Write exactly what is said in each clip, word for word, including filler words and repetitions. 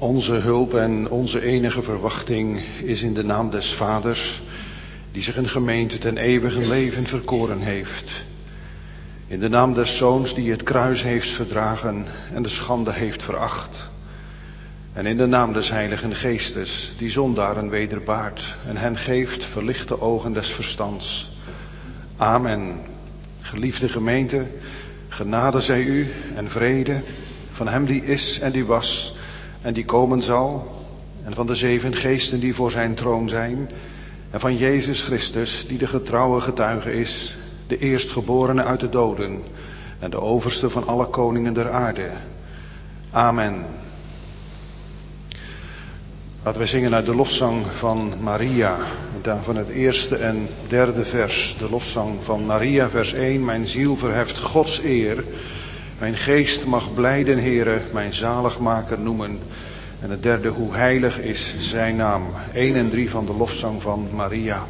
Onze hulp en onze enige verwachting is in de naam des Vaders, die zich een gemeente ten eeuwige leven verkoren heeft. In de naam des Zoons, die het kruis heeft verdragen en de schande heeft veracht. En in de naam des Heiligen Geestes, die zondaren wederbaart en hen geeft verlichte ogen des verstands. Amen. Geliefde gemeente, genade zij u en vrede van hem die is en die was en die komen zal, en van de zeven geesten die voor zijn troon zijn, en van Jezus Christus, die de getrouwe getuige is, de eerstgeborene uit de doden en de overste van alle koningen der aarde. Amen. Laten wij zingen uit de lofzang van Maria, en daarvan het eerste en derde vers. De lofzang van Maria, vers één. Mijn ziel verheft Gods eer, mijn geest mag blijden, Heere, mijn zaligmaker noemen. En het derde, hoe heilig is zijn naam. één en drie van de lofzang van Maria.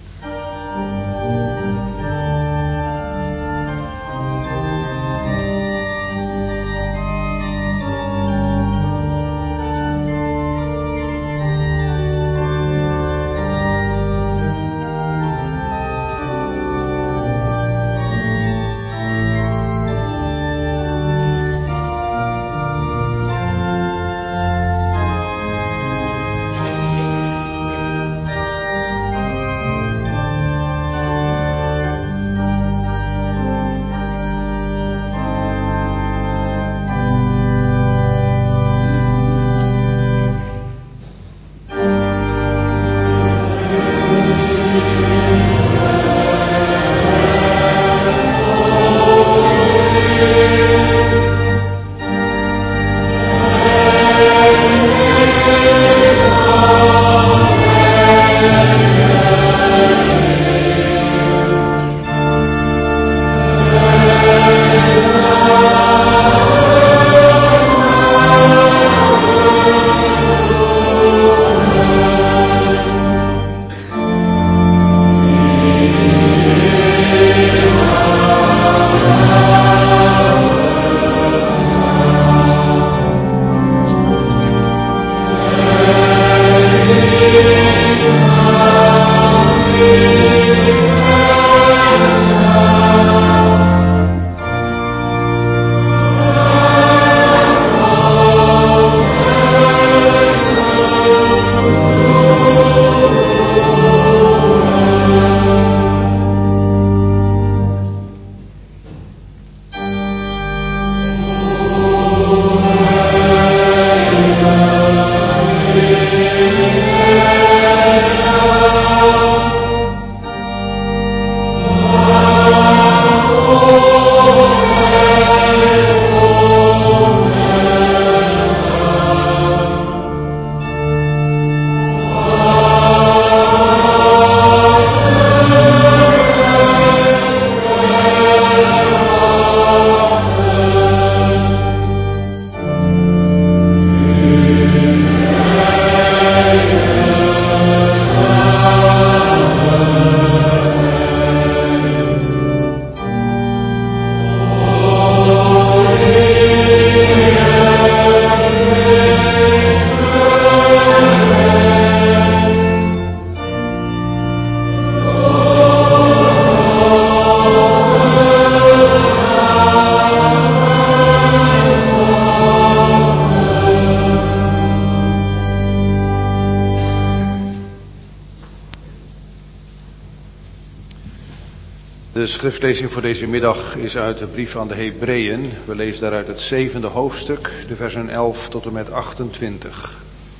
De schriftlezing voor deze middag is uit de brief aan de Hebreeën. We lezen daaruit het zevende hoofdstuk, de versen elf tot en met achtentwintig.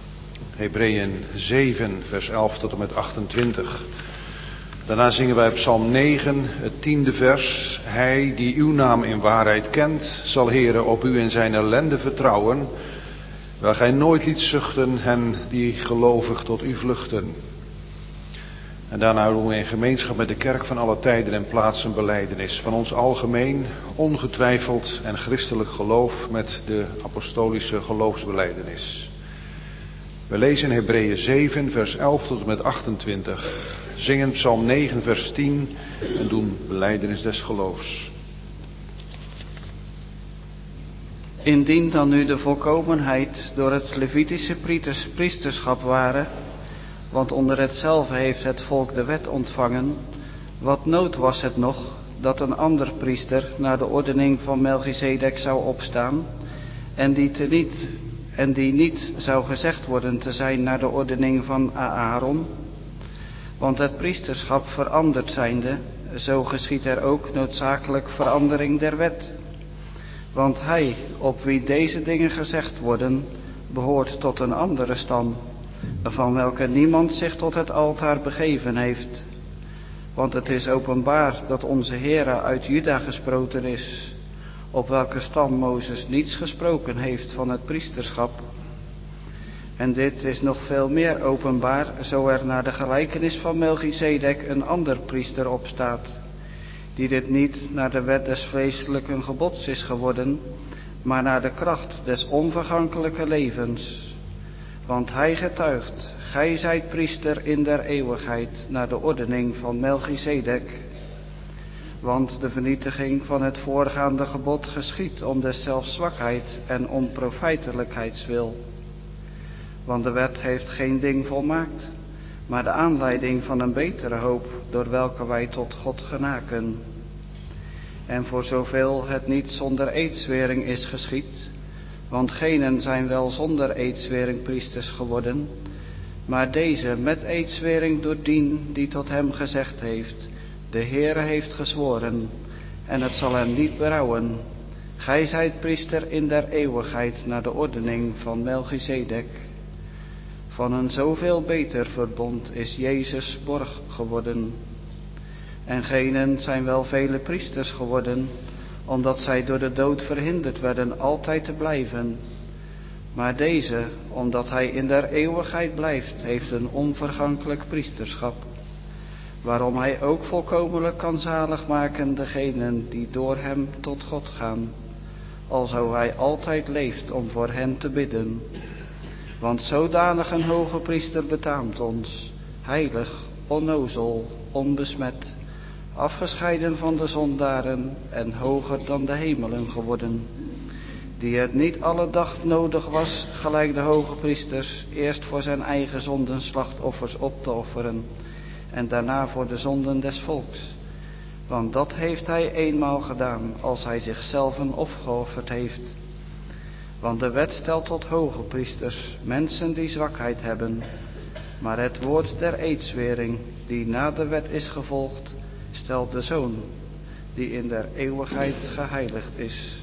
Hebreeën zeven, vers elf tot en met achtentwintig. Daarna zingen wij Psalm negen, het tiende vers. Hij die uw naam in waarheid kent, zal Heere op u in zijn ellende vertrouwen, waar gij nooit liet zuchten hen die gelovig tot u vluchten. En daarna doen we in gemeenschap met de kerk van alle tijden en plaatsen belijdenis van ons algemeen, ongetwijfeld en christelijk geloof met de apostolische geloofsbelijdenis. We lezen in Hebreeën zeven, vers elf tot en met achtentwintig, zingen Psalm negen, vers tien en doen belijdenis des geloofs. Indien dan nu de volkomenheid door het Levitische priesterschap ware, want onder hetzelfde heeft het volk de wet ontvangen, wat nood was het nog dat een ander priester naar de ordening van Melchizedek zou opstaan, en die, te niet, en die niet zou gezegd worden te zijn naar de ordening van Aaron? Want het priesterschap veranderd zijnde, zo geschiedt er ook noodzakelijk verandering der wet. Want hij, op wie deze dingen gezegd worden, behoort tot een andere stam, van welke niemand zich tot het altaar begeven heeft. Want het is openbaar dat onze Heere uit Juda gesproten is, op welke stam Mozes niets gesproken heeft van het priesterschap. En dit is nog veel meer openbaar, zo er naar de gelijkenis van Melchizedek een ander priester opstaat, die dit niet naar de wet des vleeselijke gebods is geworden, maar naar de kracht des onvergankelijke levens. Want hij getuigt, gij zijt priester in der eeuwigheid, naar de ordening van Melchizedek. Want de vernietiging van het voorgaande gebod geschiedt om deszelfs zwakheid en onprofijtelijkheidswil. Want de wet heeft geen ding volmaakt, maar de aanleiding van een betere hoop, door welke wij tot God genaken. En voor zoveel het niet zonder eedzwering is geschied, want genen zijn wel zonder eedzwering priesters geworden, maar deze met eedzwering door dien die tot hem gezegd heeft, de Heere heeft gezworen, en het zal hem niet berouwen. Gij zijt priester in der eeuwigheid naar de ordening van Melchizedek. Van een zoveel beter verbond is Jezus borg geworden. En genen zijn wel vele priesters geworden, omdat zij door de dood verhinderd werden altijd te blijven. Maar deze, omdat hij in der eeuwigheid blijft, heeft een onvergankelijk priesterschap, waarom hij ook volkomenlijk kan zalig maken degenen die door hem tot God gaan, alzo hij altijd leeft om voor hen te bidden. Want zodanig een hoge priester betaamt ons, heilig, onnozel, onbesmet, afgescheiden van de zondaren en hoger dan de hemelen geworden, die het niet alle dag nodig was, gelijk de hoge priesters, eerst voor zijn eigen zonden slachtoffers op te offeren en daarna voor de zonden des volks. Want dat heeft hij eenmaal gedaan, als hij zichzelf opgeofferd heeft. Want de wet stelt tot hoge priesters mensen die zwakheid hebben, maar het woord der eedzwering, die na de wet is gevolgd, stelt de Zoon, die in der eeuwigheid geheiligd is.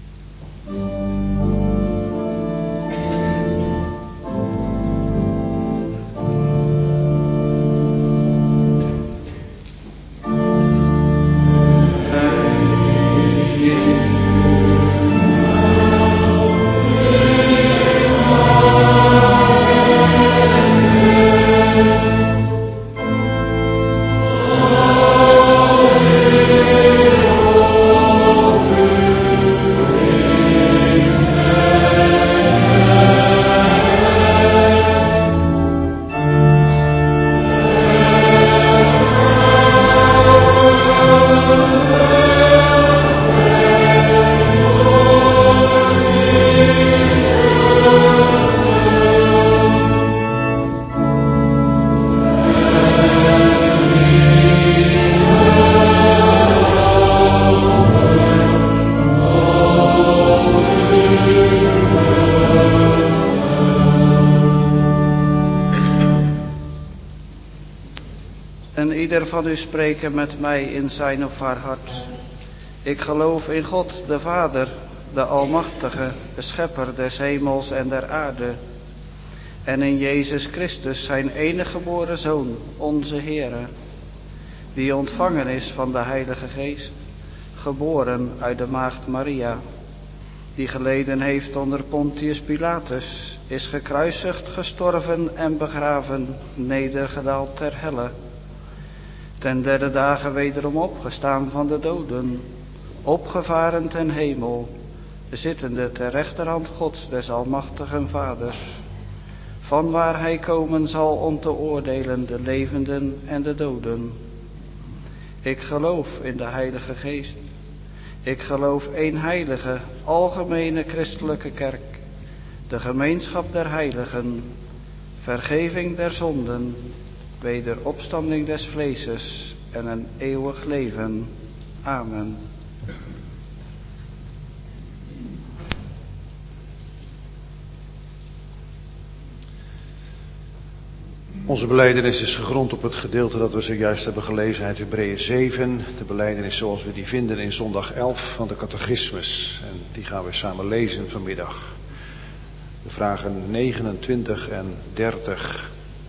Ieder van u spreken met mij in zijn of haar hart. Ik geloof in God, de Vader, de Almachtige, de Schepper des hemels en der aarde. En in Jezus Christus, zijn enige geboren Zoon, onze Heere, die ontvangen is van de Heilige Geest, geboren uit de maagd Maria, die geleden heeft onder Pontius Pilatus, is gekruisigd, gestorven en begraven, nedergedaald ter helle. Ten derde dagen wederom opgestaan van de doden, opgevaren ten hemel, zittende ter rechterhand Gods des almachtigen Vaders, vanwaar hij komen zal om te oordelen de levenden en de doden. Ik geloof in de Heilige Geest, Ik geloof één heilige, algemene christelijke kerk, de gemeenschap der heiligen, vergeving der zonden, wederopstanding des vleeses en een eeuwig leven. Amen. Onze belijdenis is gegrond op het gedeelte dat we zojuist hebben gelezen uit Hebreeën zeven. De belijdenis zoals we die vinden in zondag elf van de catechismus. En die gaan we samen lezen vanmiddag. De vragen negenentwintig en dertig.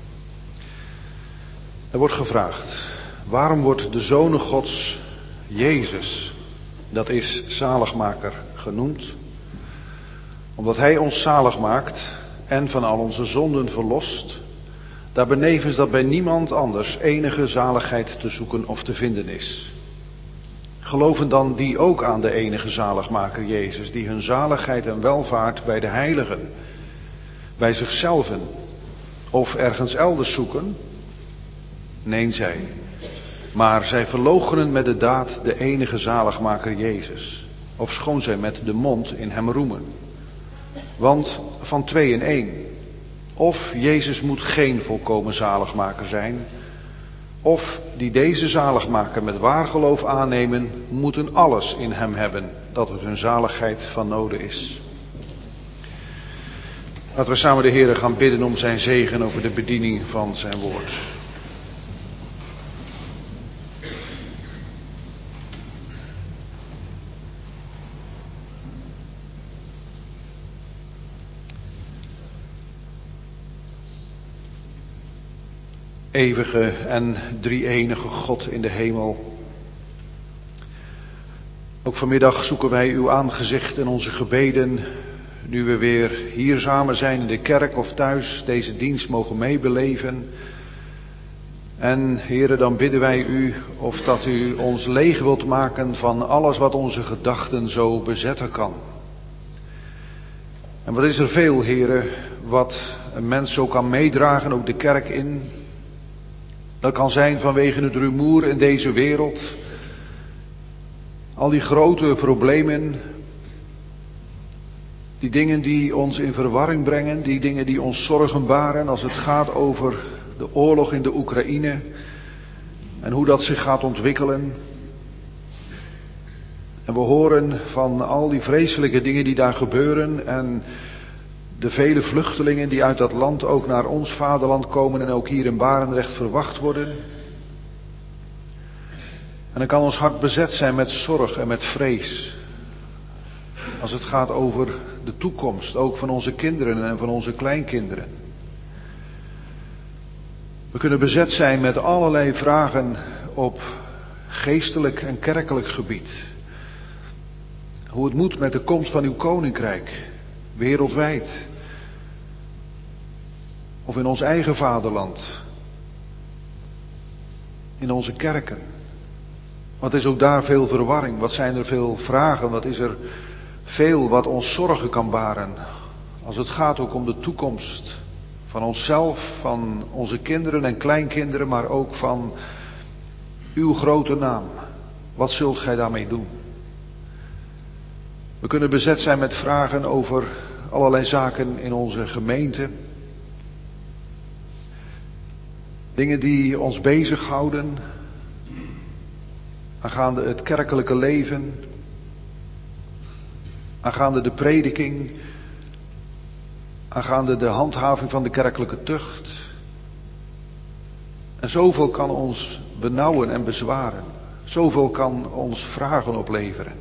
Er wordt gevraagd: waarom wordt de Zoon Gods Jezus, dat is zaligmaker, genoemd? Omdat hij ons zalig maakt en van al onze zonden verlost. Daarbenevens dat bij niemand anders enige zaligheid te zoeken of te vinden is. Geloven dan die ook aan de enige zaligmaker Jezus, die hun zaligheid en welvaart bij de heiligen, bij zichzelven of ergens elders zoeken? Nee, zij. Maar zij verloochenen met de daad de enige zaligmaker Jezus, ofschoon zij met de mond in hem roemen. Want van twee in één. Of Jezus moet geen volkomen zaligmaker zijn, of die deze zaligmaker met waar geloof aannemen, moeten alles in hem hebben dat het hun zaligheid van noden is. Laten we samen de Heere gaan bidden om zijn zegen over de bediening van zijn woord. Eeuwige en drie-enige God in de hemel. Ook vanmiddag zoeken wij uw aangezicht in onze gebeden, nu we weer hier samen zijn in de kerk of thuis deze dienst mogen meebeleven. En Heere, dan bidden wij u of dat u ons leeg wilt maken van alles wat onze gedachten zo bezetten kan. En wat is er veel, Heere, wat een mens zo kan meedragen, ook de kerk in. Dat kan zijn vanwege het rumoer in deze wereld. Al die grote problemen. Die dingen die ons in verwarring brengen. Die dingen die ons zorgen baren als het gaat over de oorlog in de Oekraïne. En hoe dat zich gaat ontwikkelen. En we horen van al die vreselijke dingen die daar gebeuren. En de vele vluchtelingen die uit dat land ook naar ons vaderland komen en ook hier in Barendrecht verwacht worden. En dan kan ons hart bezet zijn met zorg en met vrees. Als het gaat over de toekomst, ook van onze kinderen en van onze kleinkinderen. We kunnen bezet zijn met allerlei vragen op geestelijk en kerkelijk gebied. Hoe het moet met de komst van uw koninkrijk, wereldwijd. Of in ons eigen vaderland. In onze kerken. Wat is ook daar veel verwarring? Wat zijn er veel vragen? Wat is er veel wat ons zorgen kan baren? Als het gaat ook om de toekomst van onszelf, van onze kinderen en kleinkinderen, maar ook van uw grote naam. Wat zult gij daarmee doen? We kunnen bezet zijn met vragen over allerlei zaken in onze gemeente. Dingen die ons bezighouden, aangaande het kerkelijke leven, aangaande de prediking, aangaande de handhaving van de kerkelijke tucht. En zoveel kan ons benauwen en bezwaren. Zoveel kan ons vragen opleveren.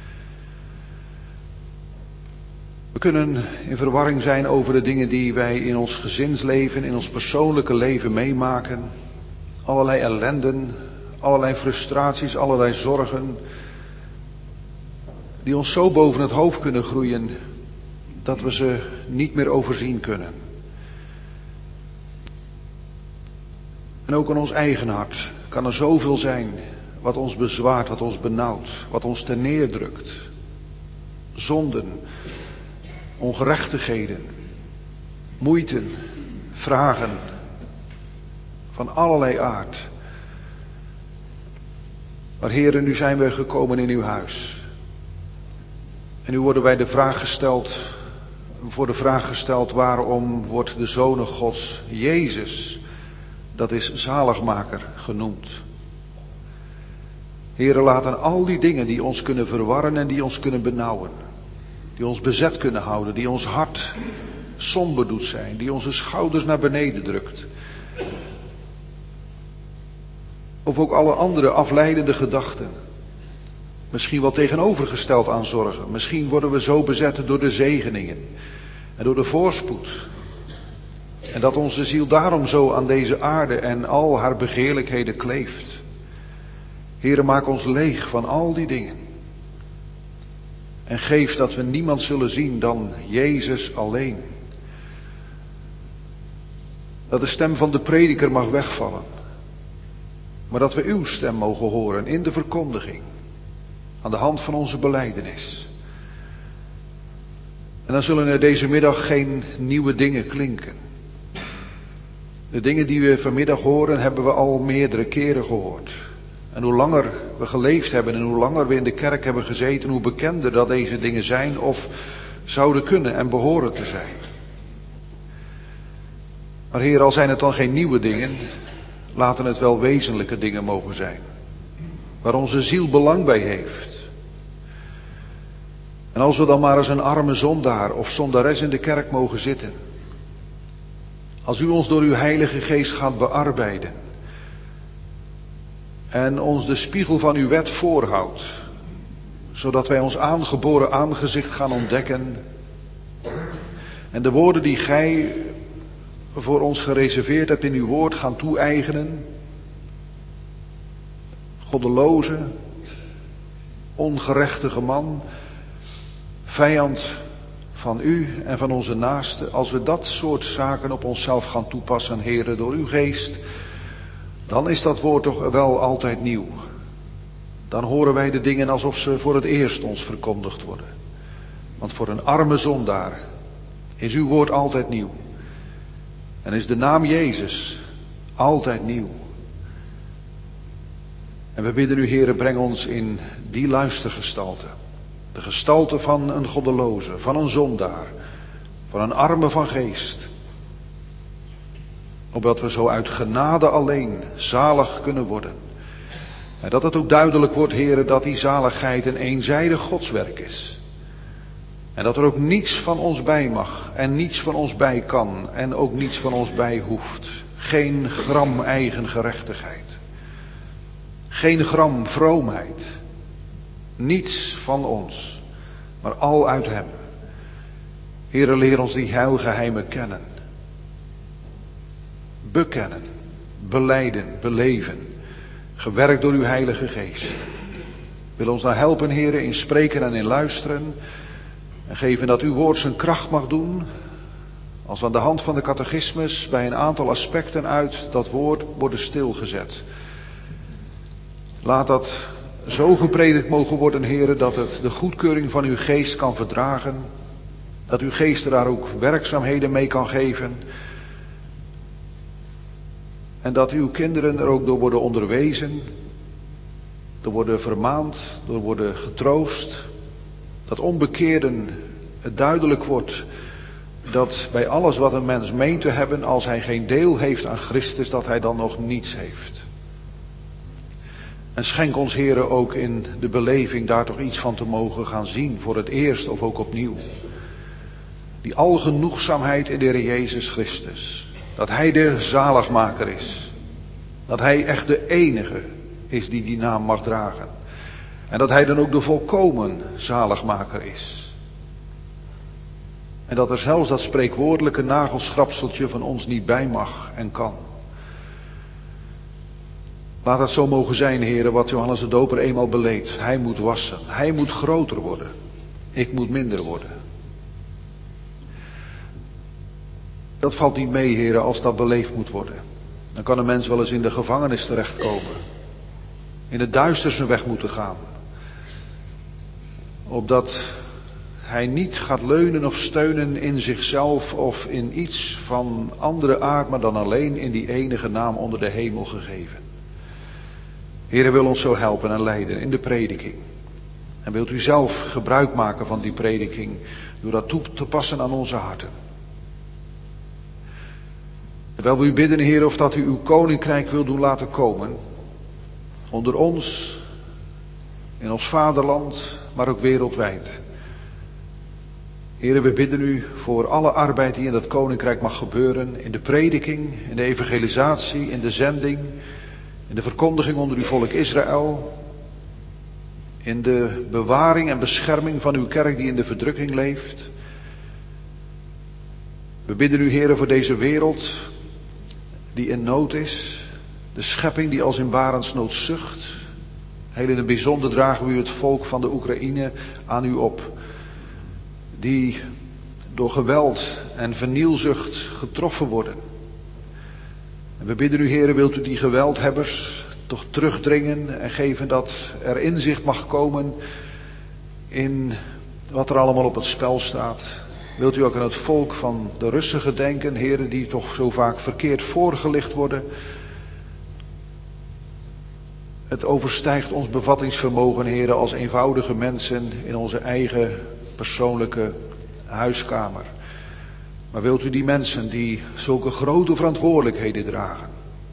We kunnen in verwarring zijn over de dingen die wij in ons gezinsleven, in ons persoonlijke leven meemaken. Allerlei ellenden, allerlei frustraties, allerlei zorgen. Die ons zo boven het hoofd kunnen groeien dat we ze niet meer overzien kunnen. En ook in ons eigen hart kan er zoveel zijn wat ons bezwaart, wat ons benauwt, wat ons terneerdrukt. Zonden, ongerechtigheden, moeiten, vragen van allerlei aard. Maar Heere, nu zijn we gekomen in uw huis. En nu worden wij de vraag gesteld, voor de vraag gesteld, waarom wordt de Zoon Gods Jezus, dat is zaligmaker, genoemd? Heere, laten al die dingen die ons kunnen verwarren en die ons kunnen benauwen, die ons bezet kunnen houden, die ons hart somber doet zijn, die onze schouders naar beneden drukt, of ook alle andere afleidende gedachten, misschien wel tegenovergesteld aan zorgen. Misschien worden we zo bezet door de zegeningen en door de voorspoed. En dat onze ziel daarom zo aan deze aarde en al haar begeerlijkheden kleeft. Heere, maak ons leeg van al die dingen. En geef dat we niemand zullen zien dan Jezus alleen. Dat de stem van de prediker mag wegvallen. Maar dat we uw stem mogen horen in de verkondiging. Aan de hand van onze belijdenis. En dan zullen er deze middag geen nieuwe dingen klinken. De dingen die we vanmiddag horen hebben we al meerdere keren gehoord. En hoe langer we geleefd hebben en hoe langer we in de kerk hebben gezeten, hoe bekender dat deze dingen zijn of zouden kunnen en behoren te zijn. Maar Heer, al zijn het dan geen nieuwe dingen, laten het wel wezenlijke dingen mogen zijn. Waar onze ziel belang bij heeft. En als we dan maar als een arme zondaar of zondares in de kerk mogen zitten. Als u ons door uw Heilige Geest gaat bearbeiden. En ons de spiegel van uw wet voorhoudt. Zodat wij ons aangeboren aangezicht gaan ontdekken. En de woorden die gij voor ons gereserveerd hebt in uw woord gaan toe-eigenen. Goddeloze, ongerechtige man, vijand van u en van onze naasten. Als we dat soort zaken op onszelf gaan toepassen, Heere, door uw geest, dan is dat woord toch wel altijd nieuw. Dan horen wij de dingen alsof ze voor het eerst ons verkondigd worden. Want voor een arme zondaar is uw woord altijd nieuw. En is de naam Jezus altijd nieuw. En we bidden u, Heere, breng ons in die luistergestalte. De gestalte van een goddeloze, van een zondaar, van een arme van geest. Opdat we zo uit genade alleen zalig kunnen worden. En dat het ook duidelijk wordt, Heere, dat die zaligheid een eenzijdig godswerk is. En dat er ook niets van ons bij mag en niets van ons bij kan en ook niets van ons bij hoeft. Geen gram eigen gerechtigheid. Geen gram vroomheid. Niets van ons, maar al uit hem. Heere, leer ons die heilgeheimen kennen. Bekennen, belijden, beleven. Gewerkt door uw Heilige Geest. Wil ons nou helpen, Heere, in spreken en in luisteren. En geven dat uw woord zijn kracht mag doen. Als we aan de hand van de catechismus bij een aantal aspecten uit dat woord worden stilgezet. Laat dat zo gepredikt mogen worden, Heere, dat het de goedkeuring van uw geest kan verdragen. Dat uw geest er daar ook werkzaamheden mee kan geven. En dat uw kinderen er ook door worden onderwezen. Door worden vermaand, door worden getroost. Dat onbekeerden het duidelijk wordt dat bij alles wat een mens meent te hebben, als hij geen deel heeft aan Christus, dat hij dan nog niets heeft. En schenk ons, Heere, ook in de beleving daar toch iets van te mogen gaan zien, voor het eerst of ook opnieuw. Die algenoegzaamheid in de Heer Jezus Christus. Dat Hij de zaligmaker is. Dat Hij echt de enige is die die naam mag dragen. En dat Hij dan ook de volkomen zaligmaker is. En dat er zelfs dat spreekwoordelijke nagelschrapseltje van ons niet bij mag en kan. Laat het zo mogen zijn, Heere, wat Johannes de Doper eenmaal beleed. Hij moet wassen. Hij moet groter worden. Ik moet minder worden. Dat valt niet mee, Heere, als dat beleefd moet worden. Dan kan een mens wel eens in de gevangenis terechtkomen. In het duister zijn weg moeten gaan. Opdat hij niet gaat leunen of steunen in zichzelf of in iets van andere aard, maar dan alleen in die enige naam onder de hemel gegeven. Heere, wil ons zo helpen en leiden in de prediking. En wilt u zelf gebruik maken van die prediking door dat toe te passen aan onze harten. Terwijl we u bidden, Heer, of dat u uw koninkrijk wil doen laten komen. Onder ons, in ons vaderland, maar ook wereldwijd. Heer, we bidden u voor alle arbeid die in dat koninkrijk mag gebeuren. In de prediking, in de evangelisatie, in de zending, in de verkondiging onder uw volk Israël. In de bewaring en bescherming van uw kerk die in de verdrukking leeft. We bidden u, Heer, voor deze wereld die in nood is. De schepping die als in barensnood zucht. Heel in het bijzonder dragen we u het volk van de Oekraïne aan u op. Die door geweld en vernielzucht getroffen worden. En we bidden u, Heer, wilt u die geweldhebbers toch terugdringen en geven dat er inzicht mag komen in wat er allemaal op het spel staat. Wilt u ook aan het volk van de Russen gedenken, heren, die toch zo vaak verkeerd voorgelicht worden. Het overstijgt ons bevattingsvermogen, heren, als eenvoudige mensen in onze eigen persoonlijke huiskamer. Maar wilt u die mensen die zulke grote verantwoordelijkheden dragen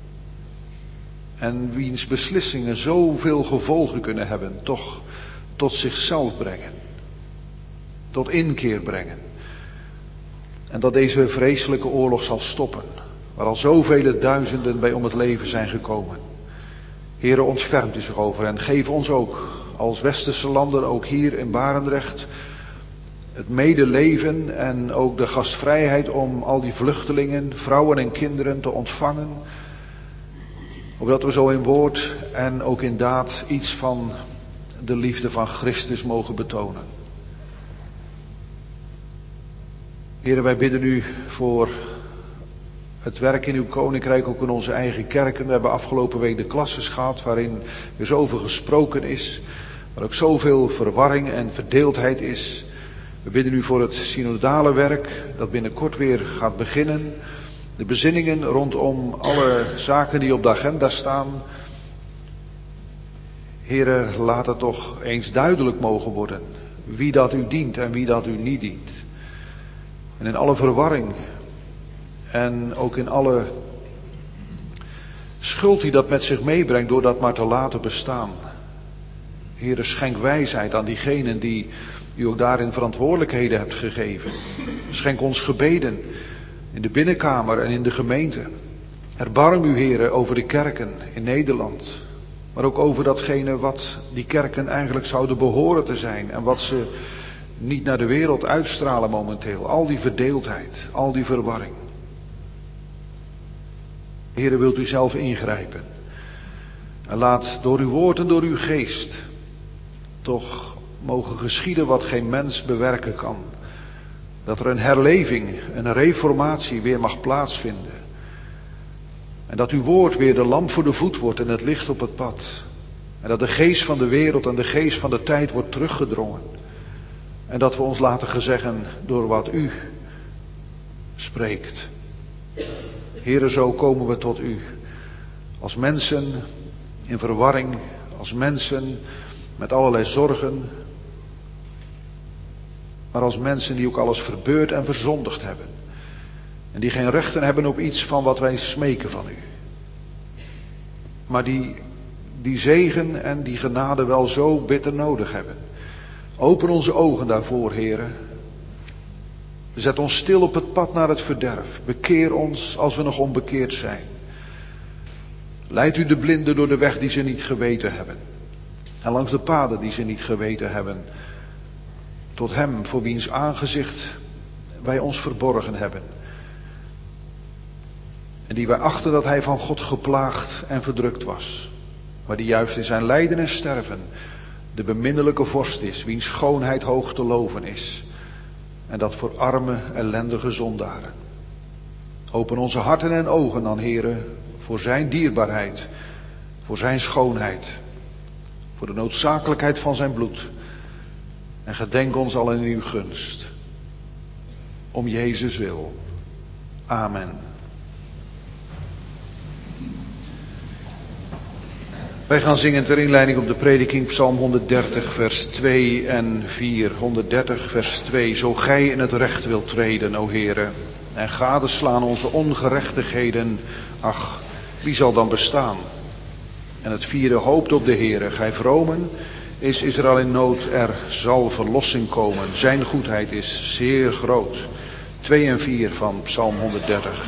en wiens beslissingen zoveel gevolgen kunnen hebben, toch tot zichzelf brengen, tot inkeer brengen. En dat deze vreselijke oorlog zal stoppen, waar al zoveel duizenden bij om het leven zijn gekomen. Heere, ontfermt u zich over en geef ons ook als westerse landen, ook hier in Barendrecht, het medeleven en ook de gastvrijheid om al die vluchtelingen, vrouwen en kinderen te ontvangen. Opdat we zo in woord en ook in daad iets van de liefde van Christus mogen betonen. Heere, wij bidden u voor het werk in uw koninkrijk, ook in onze eigen kerken. We hebben afgelopen week de klasses gehad waarin er zoveel gesproken is. Waar ook zoveel verwarring en verdeeldheid is. We bidden u voor het synodale werk dat binnenkort weer gaat beginnen. De bezinningen rondom alle zaken die op de agenda staan. Heere, laat het toch eens duidelijk mogen worden wie dat u dient en wie dat u niet dient. En in alle verwarring en ook in alle schuld die dat met zich meebrengt door dat maar te laten bestaan. Heere, schenk wijsheid aan diegenen die u ook daarin verantwoordelijkheden hebt gegeven. Schenk ons gebeden in de binnenkamer en in de gemeente. Erbarm u, Heere, over de kerken in Nederland. Maar ook over datgene wat die kerken eigenlijk zouden behoren te zijn. En wat ze niet naar de wereld uitstralen momenteel. Al die verdeeldheid, al die verwarring. Heere, wilt u zelf ingrijpen. En laat door uw woord en door uw geest toch mogen geschieden wat geen mens bewerken kan. Dat er een herleving, een reformatie weer mag plaatsvinden. En dat uw woord weer de lamp voor de voet wordt en het licht op het pad. En dat de geest van de wereld en de geest van de tijd wordt teruggedrongen. En dat we ons laten gezeggen door wat u spreekt. Heere, zo komen we tot u. Als mensen in verwarring, als mensen met allerlei zorgen. Maar als mensen die ook alles verbeurd en verzondigd hebben. En die geen rechten hebben op iets van wat wij smeken van u. Maar die die zegen en die genade wel zo bitter nodig hebben. Open onze ogen daarvoor, Heere. Zet ons stil op het pad naar het verderf. Bekeer ons als we nog onbekeerd zijn. Leid u de blinden door de weg die ze niet geweten hebben. En langs de paden die ze niet geweten hebben. Tot hem voor wiens aangezicht wij ons verborgen hebben. En die wij achten dat hij van God geplaagd en verdrukt was. Maar die juist in zijn lijden en sterven de beminnelijke vorst is, wiens schoonheid hoog te loven is. En dat voor arme, ellendige zondaren. Open onze harten en ogen dan, Heere, voor zijn dierbaarheid, voor zijn schoonheid, voor de noodzakelijkheid van zijn bloed. En gedenk ons al in uw gunst. Om Jezus wil. Amen. Wij gaan zingen ter inleiding op de prediking Psalm honderddertig vers twee en vier. honderddertig vers twee. Zo gij in het recht wilt treden, o Heere, en gadeslaan onze ongerechtigheden, ach, wie zal dan bestaan? En het vierde hoopt op de Heere. Gij vromen, is Israël in nood, er zal verlossing komen. Zijn goedheid is zeer groot. twee en vier van Psalm honderddertig.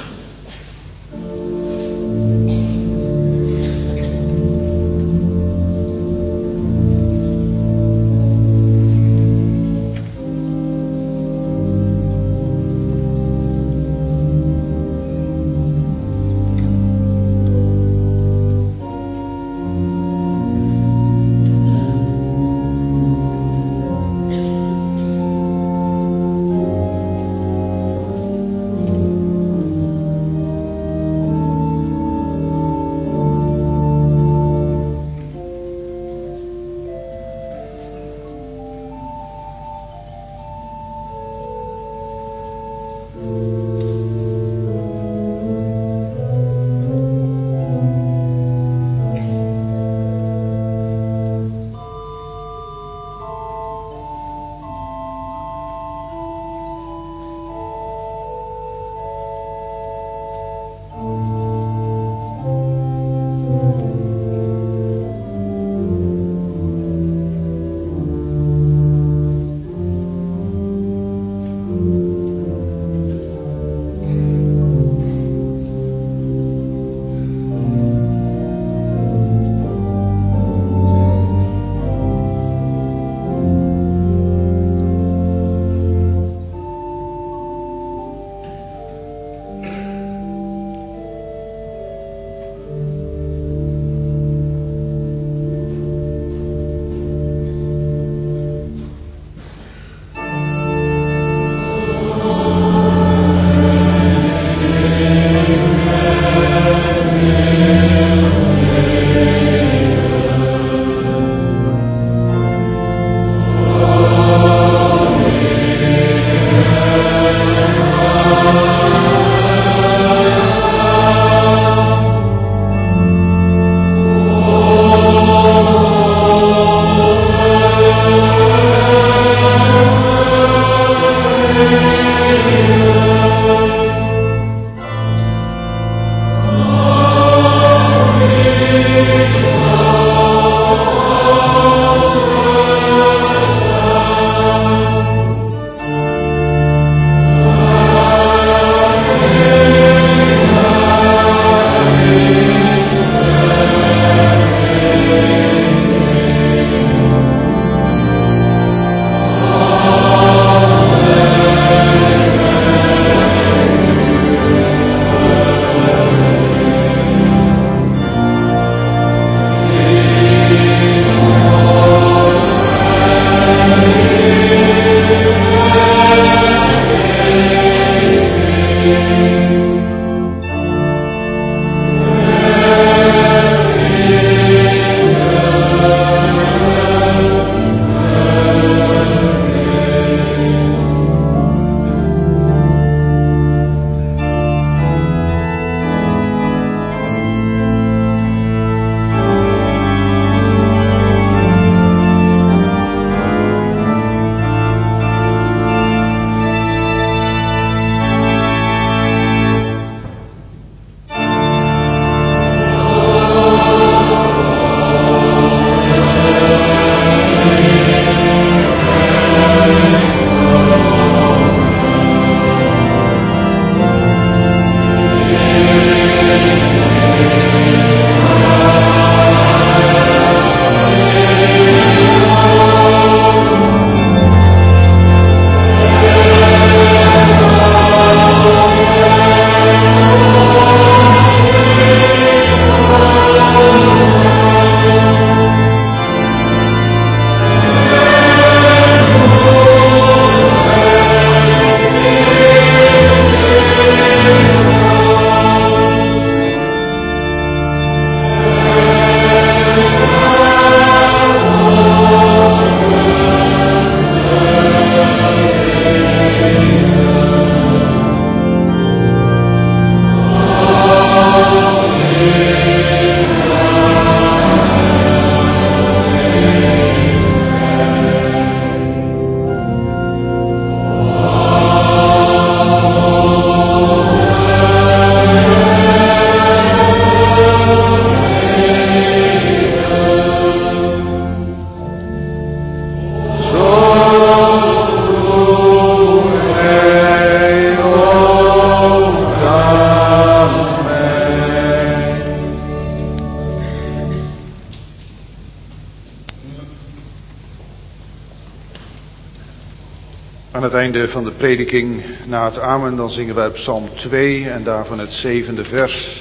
Aan het einde van de prediking, na het amen, dan zingen wij Psalm twee en daarvan het zevende vers.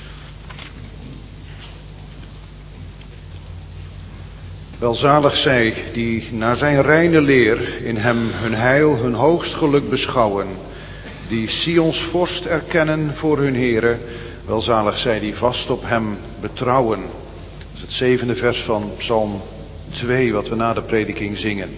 Welzalig zij die naar zijn reine leer in hem hun heil, hun hoogst geluk beschouwen, die Sions vorst erkennen voor hun Here. Welzalig zij die vast op hem betrouwen. Dat is het zevende vers van Psalm twee, wat we na de prediking zingen.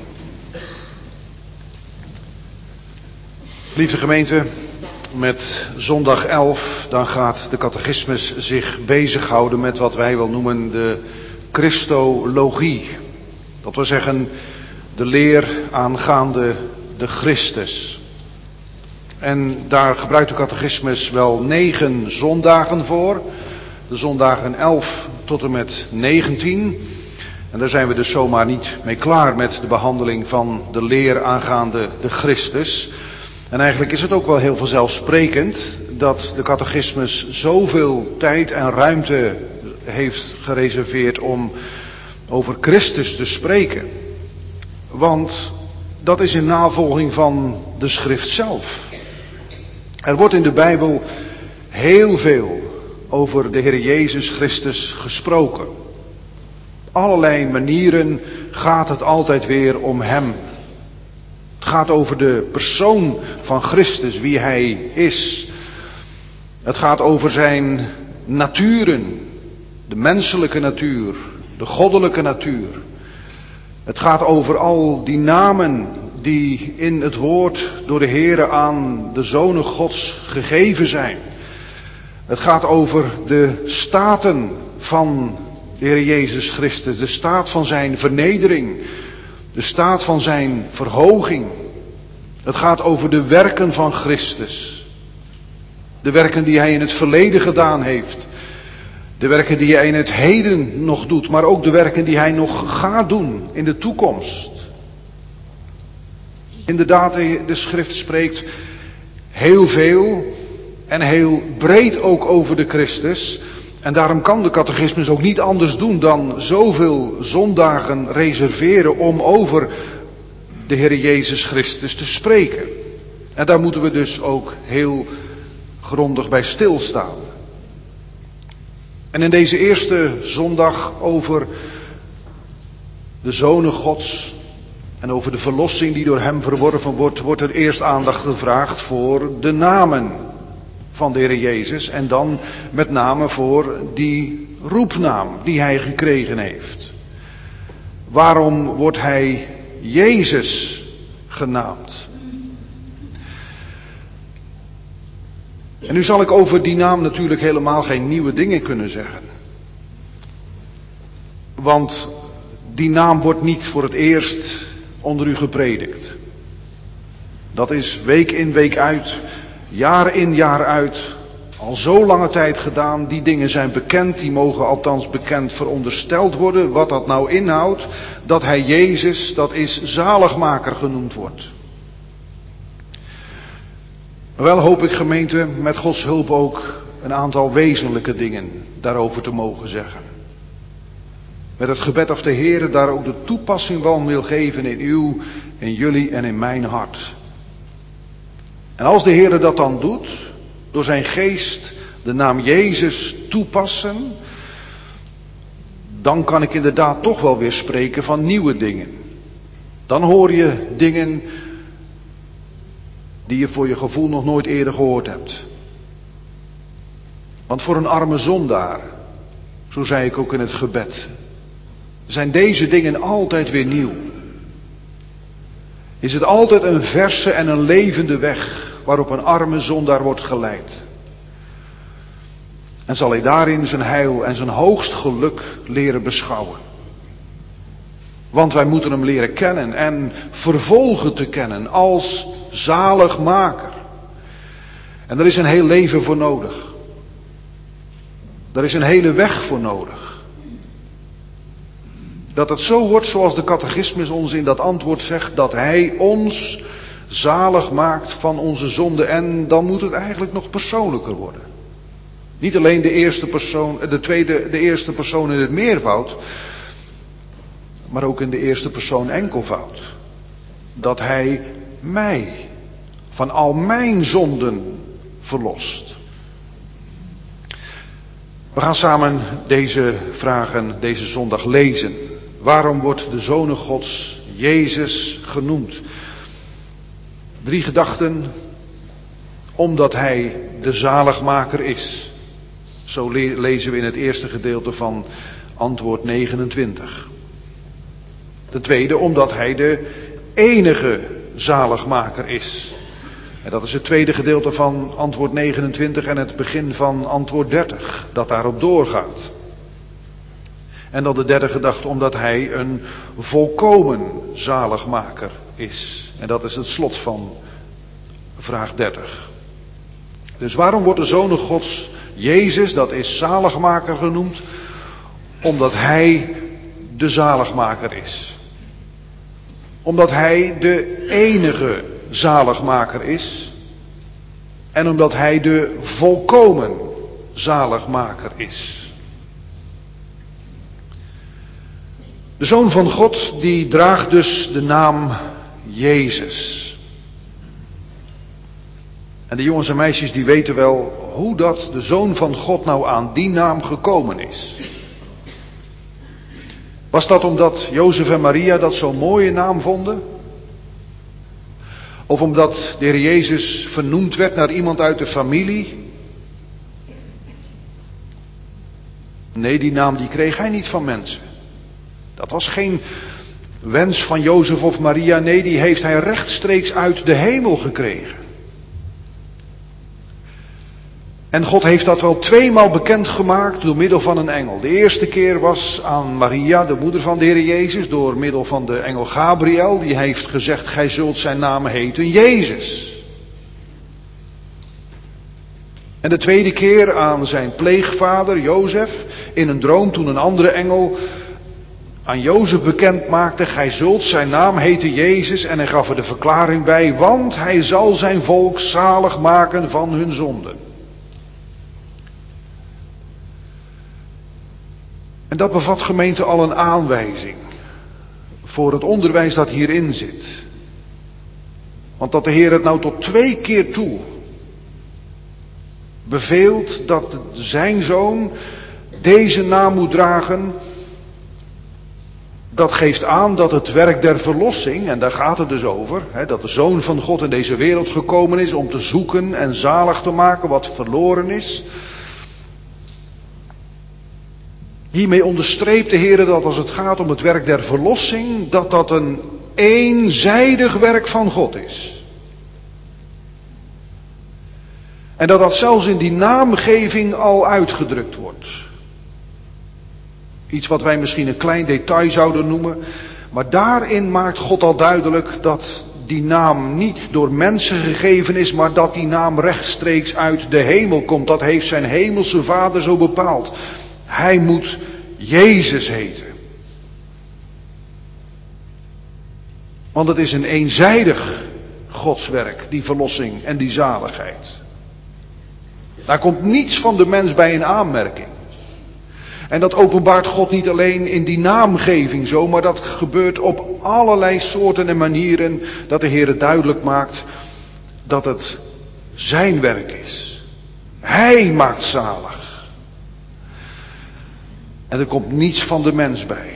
Lieve gemeente, met zondag elf, dan gaat de catechismus zich bezighouden met wat wij wel noemen de Christologie. Dat wil zeggen, de leer aangaande de Christus. En daar gebruikt de catechismus wel negen zondagen voor. De zondagen elf tot en met negentien. En daar zijn we dus zomaar niet mee klaar met de behandeling van de leer aangaande de Christus. En eigenlijk is het ook wel heel vanzelfsprekend dat de catechismus zoveel tijd en ruimte heeft gereserveerd om over Christus te spreken. Want dat is in navolging van de schrift zelf. Er wordt in de Bijbel heel veel over de Heer Jezus Christus gesproken. Op allerlei manieren gaat het altijd weer om Hem. Het gaat over de persoon van Christus, wie Hij is. Het gaat over zijn naturen, de menselijke natuur, de goddelijke natuur. Het gaat over al die namen die in het woord door de Heere aan de zonen Gods gegeven zijn. Het gaat over de staten van de Heer Jezus Christus, de staat van zijn vernedering, de staat van zijn verhoging. Het gaat over de werken van Christus. De werken die hij in het verleden gedaan heeft. De werken die hij in het heden nog doet, maar ook de werken die hij nog gaat doen in de toekomst. Inderdaad, de schrift spreekt heel veel en heel breed ook over de Christus. En daarom kan de catechismus ook niet anders doen dan zoveel zondagen reserveren om over de Heer Jezus Christus te spreken. En daar moeten we dus ook heel grondig bij stilstaan. En in deze eerste zondag over de zonen Gods en over de verlossing die door hem verworven wordt, wordt er eerst aandacht gevraagd voor de namen van de Heer Jezus en dan met name voor die roepnaam die hij gekregen heeft. Waarom wordt hij Jezus genaamd? En nu zal ik over die naam natuurlijk helemaal geen nieuwe dingen kunnen zeggen. Want die naam wordt niet voor het eerst onder u gepredikt. Dat is week in week uit, jaar in jaar uit, al zo lange tijd gedaan. Die dingen zijn bekend, die mogen althans bekend verondersteld worden. Wat dat nou inhoudt, dat hij Jezus, dat is zaligmaker genoemd wordt. Wel hoop ik, gemeente, met Gods hulp ook een aantal wezenlijke dingen daarover te mogen zeggen. Met het gebed of de Heer daar ook de toepassing van wil geven in uw, in jullie en in mijn hart. En als de Heer dat dan doet, door zijn geest de naam Jezus toepassen, dan kan ik inderdaad toch wel weer spreken van nieuwe dingen. Dan hoor je dingen die je voor je gevoel nog nooit eerder gehoord hebt. Want voor een arme zondaar, zo zei ik ook in het gebed, zijn deze dingen altijd weer nieuw. Is het altijd een verse en een levende weg waarop een arme zondaar wordt geleid. En zal hij daarin zijn heil en zijn hoogst geluk leren beschouwen. Want wij moeten hem leren kennen en vervolgen te kennen als zaligmaker. En daar is een heel leven voor nodig. Daar is een hele weg voor nodig. Dat het zo wordt zoals de catechismus ons in dat antwoord zegt, dat hij ons zalig maakt van onze zonde. En dan moet het eigenlijk nog persoonlijker worden. Niet alleen de eerste persoon, de tweede, de eerste persoon in het meervoud, maar ook in de eerste persoon enkelvoud. Dat hij mij van al mijn zonden verlost. We gaan samen deze vragen deze zondag lezen. Waarom wordt de Zoon Gods Jezus genoemd? Drie gedachten. Omdat hij de zaligmaker is. Zo le- lezen we in het eerste gedeelte van antwoord negenentwintig. Ten tweede, omdat hij de enige zaligmaker is. En dat is het tweede gedeelte van antwoord negenentwintig en het begin van antwoord dertig, dat daarop doorgaat. En dan de derde gedachte, omdat hij een volkomen zaligmaker is. En dat is het slot van vraag dertig. Dus waarom wordt de Zoon Gods Jezus, dat is zaligmaker genoemd? Omdat hij de zaligmaker is. Omdat hij de enige zaligmaker is. En omdat hij de volkomen zaligmaker is. De Zoon van God, die draagt dus de naam Jezus. En de jongens en meisjes die weten wel hoe dat de Zoon van God nou aan die naam gekomen is. Was dat omdat Jozef en Maria dat zo'n mooie naam vonden? Of omdat de Heer Jezus vernoemd werd naar iemand uit de familie? Nee, die naam die kreeg hij niet van mensen. Dat was geen wens van Jozef of Maria. Nee, die heeft hij rechtstreeks uit de hemel gekregen. En God heeft dat wel tweemaal bekendgemaakt door middel van een engel. De eerste keer was aan Maria, de moeder van de Heer Jezus, door middel van de engel Gabriel. Die heeft gezegd, gij zult zijn naam heten Jezus. En de tweede keer aan zijn pleegvader Jozef, in een droom toen een andere engel aan Jozef bekend maakte, gij zult zijn naam heten Jezus. En hij gaf er de verklaring bij, want hij zal zijn volk zalig maken van hun zonden. En dat bevat, gemeente, al een aanwijzing voor het onderwijs dat hierin zit. Want dat de Heer het nou tot twee keer toe beveelt dat zijn Zoon deze naam moet dragen, dat geeft aan dat het werk der verlossing, en daar gaat het dus over, hè, dat de Zoon van God in deze wereld gekomen is om te zoeken en zalig te maken wat verloren is. Hiermee onderstreept de Heer dat als het gaat om het werk der verlossing, dat dat een eenzijdig werk van God is. En dat dat zelfs in die naamgeving al uitgedrukt wordt. Iets wat wij misschien een klein detail zouden noemen, maar daarin maakt God al duidelijk dat die naam niet door mensen gegeven is, maar dat die naam rechtstreeks uit de hemel komt. Dat heeft zijn hemelse Vader zo bepaald. Hij moet Jezus heten. Want het is een eenzijdig Godswerk, die verlossing en die zaligheid. Daar komt niets van de mens bij in aanmerking. En dat openbaart God niet alleen in die naamgeving zo, maar dat gebeurt op allerlei soorten en manieren, dat de Heer het duidelijk maakt dat het zijn werk is. Hij maakt zalig. En er komt niets van de mens bij.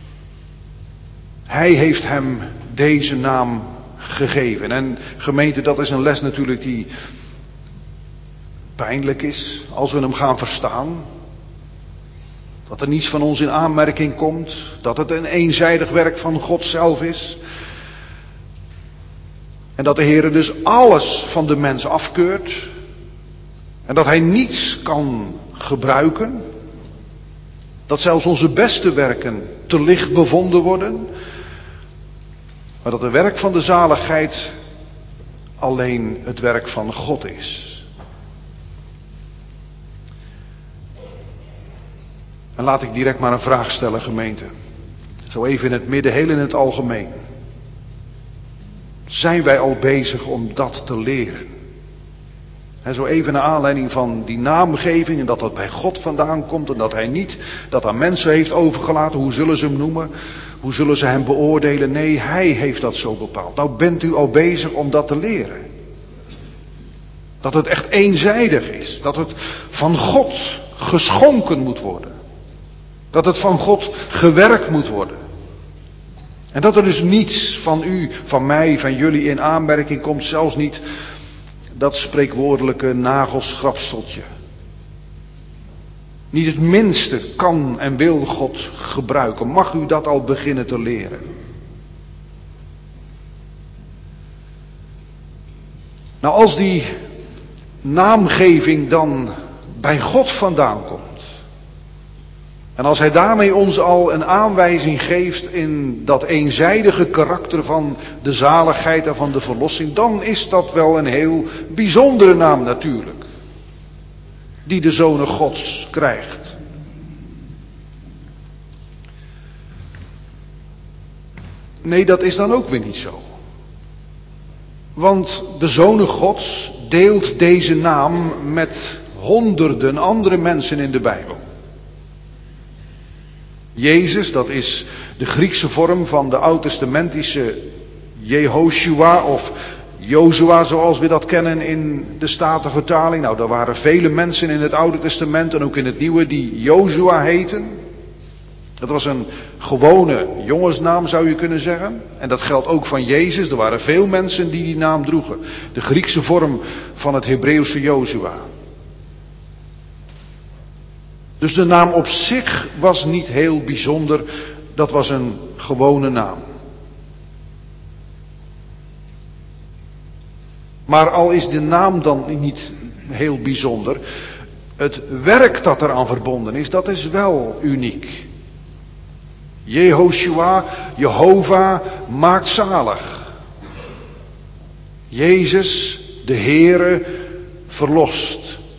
Hij heeft hem deze naam gegeven. En gemeente, dat is een les natuurlijk die pijnlijk is als we hem gaan verstaan. Dat er niets van ons in aanmerking komt. Dat het een eenzijdig werk van God zelf is. En dat de Heer dus alles van de mens afkeurt. En dat hij niets kan gebruiken. Dat zelfs onze beste werken te licht bevonden worden. Maar dat het werk van de zaligheid alleen het werk van God is. En laat ik direct maar een vraag stellen, gemeente. Zo even in het midden, heel in het algemeen. Zijn wij al bezig om dat te leren? En zo even naar aanleiding van die naamgeving en dat dat bij God vandaan komt en dat hij niet dat aan mensen heeft overgelaten. Hoe zullen ze hem noemen? Hoe zullen ze hem beoordelen? Nee, hij heeft dat zo bepaald. Nou bent u al bezig om dat te leren. Dat het echt eenzijdig is. Dat het van God geschonken moet worden. Dat het van God gewerkt moet worden. En dat er dus niets van u, van mij, van jullie in aanmerking komt, zelfs niet dat spreekwoordelijke nagelschrapseltje. Niet het minste kan en wil God gebruiken. Mag u dat al beginnen te leren? Nou, als die naamgeving dan bij God vandaan komt. En als hij daarmee ons al een aanwijzing geeft in dat eenzijdige karakter van de zaligheid en van de verlossing, dan is dat wel een heel bijzondere naam natuurlijk. Die de Zonen Gods krijgt. Nee, dat is dan ook weer niet zo. Want de Zonen Gods deelt deze naam met honderden andere mensen in de Bijbel. Jezus, dat is de Griekse vorm van de oud-testamentische Jehoshua of Jozua zoals we dat kennen in de Statenvertaling. Nou, er waren vele mensen in het Oude Testament en ook in het Nieuwe die Jozua heten. Dat was een gewone jongensnaam zou je kunnen zeggen. En dat geldt ook van Jezus. Er waren veel mensen die die naam droegen. De Griekse vorm van het Hebreeuwse Jozua. Dus de naam op zich was niet heel bijzonder. Dat was een gewone naam. Maar al is de naam dan niet heel bijzonder. Het werk dat eraan verbonden is, dat is wel uniek. Jehoshua, Jehovah maakt zalig. Jezus, de Heere, verlost.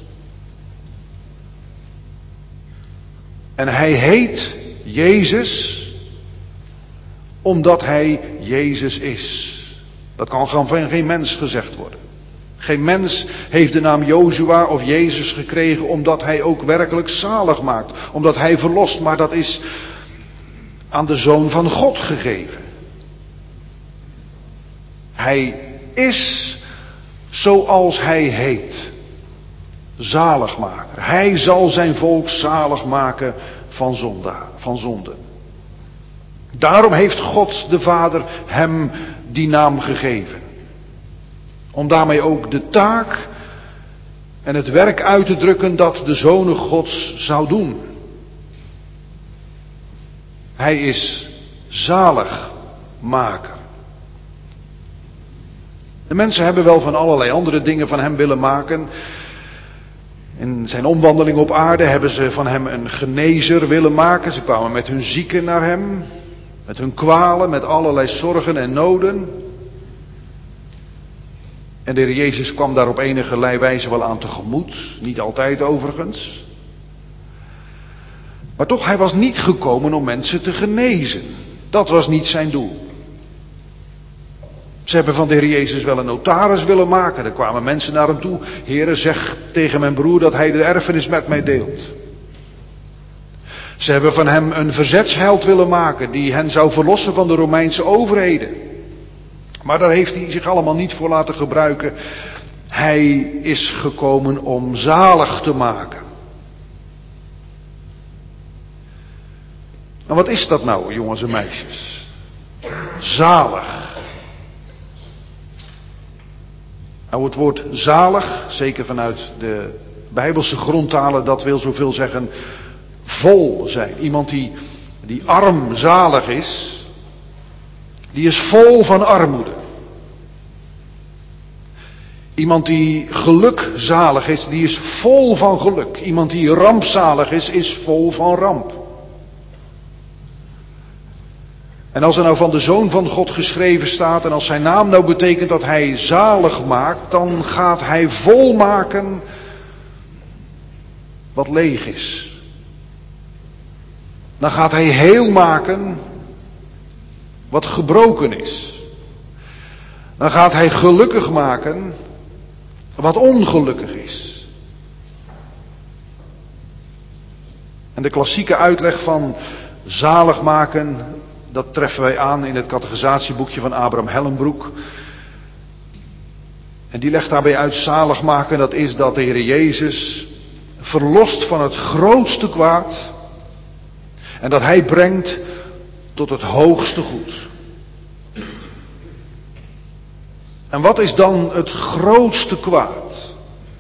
En hij heet Jezus omdat hij Jezus is. Dat kan van geen mens gezegd worden. Geen mens heeft de naam Jozua of Jezus gekregen omdat hij ook werkelijk zalig maakt. Omdat hij verlost, maar dat is aan de Zoon van God gegeven. Hij is zoals hij heet. Zaligmaker. Hij zal zijn volk zalig maken van zonda, van zonde. Daarom heeft God de Vader hem die naam gegeven. Om daarmee ook de taak en het werk uit te drukken dat de Zonen Gods zou doen. Hij is zaligmaker. De mensen hebben wel van allerlei andere dingen van hem willen maken. In zijn omwandeling op aarde hebben ze van hem een genezer willen maken. Ze kwamen met hun zieken naar hem. Met hun kwalen, met allerlei zorgen en noden. En de Heer Jezus kwam daar op enige wijze wel aan tegemoet. Niet altijd overigens. Maar toch, hij was niet gekomen om mensen te genezen. Dat was niet zijn doel. Ze hebben van de Heer Jezus wel een notaris willen maken. Er kwamen mensen naar hem toe. Heere, zeg tegen mijn broer dat hij de erfenis met mij deelt. Ze hebben van hem een verzetsheld willen maken die hen zou verlossen van de Romeinse overheden. Maar daar heeft hij zich allemaal niet voor laten gebruiken. Hij is gekomen om zalig te maken. En wat is dat nou, jongens en meisjes? Zalig. Nou, het woord zalig, zeker vanuit de Bijbelse grondtalen, dat wil zoveel zeggen vol zijn. Iemand die, die armzalig is, die is vol van armoede. Iemand die gelukzalig is, die is vol van geluk. Iemand die rampzalig is, is vol van ramp. En als er nou van de Zoon van God geschreven staat en als zijn naam nou betekent dat hij zalig maakt, dan gaat hij volmaken wat leeg is. Dan gaat hij heel maken wat gebroken is. Dan gaat hij gelukkig maken wat ongelukkig is. En de klassieke uitleg van zalig maken, dat treffen wij aan in het catechisatieboekje van Abraham Hellenbroek. En die legt daarbij uit, zalig maken, dat is dat de Heer Jezus verlost van het grootste kwaad en dat Hij brengt tot het hoogste goed. En wat is dan het grootste kwaad?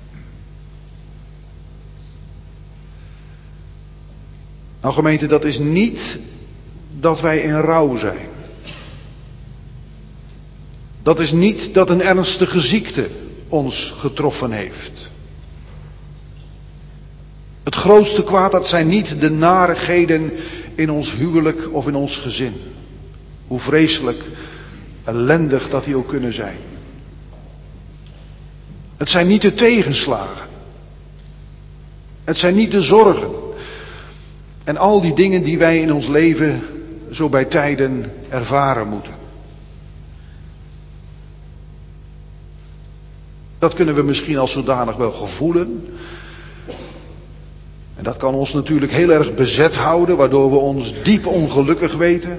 Nou gemeente, dat is niet dat wij in rouw zijn. Dat is niet dat een ernstige ziekte ons getroffen heeft. Het grootste kwaad, dat zijn niet de narigheden in ons huwelijk of in ons gezin. Hoe vreselijk ellendig dat die ook kunnen zijn. Het zijn niet de tegenslagen. Het zijn niet de zorgen. En al die dingen die wij in ons leven zo bij tijden ervaren moeten. Dat kunnen we misschien als zodanig wel gevoelen. En dat kan ons natuurlijk heel erg bezet houden, waardoor we ons diep ongelukkig weten.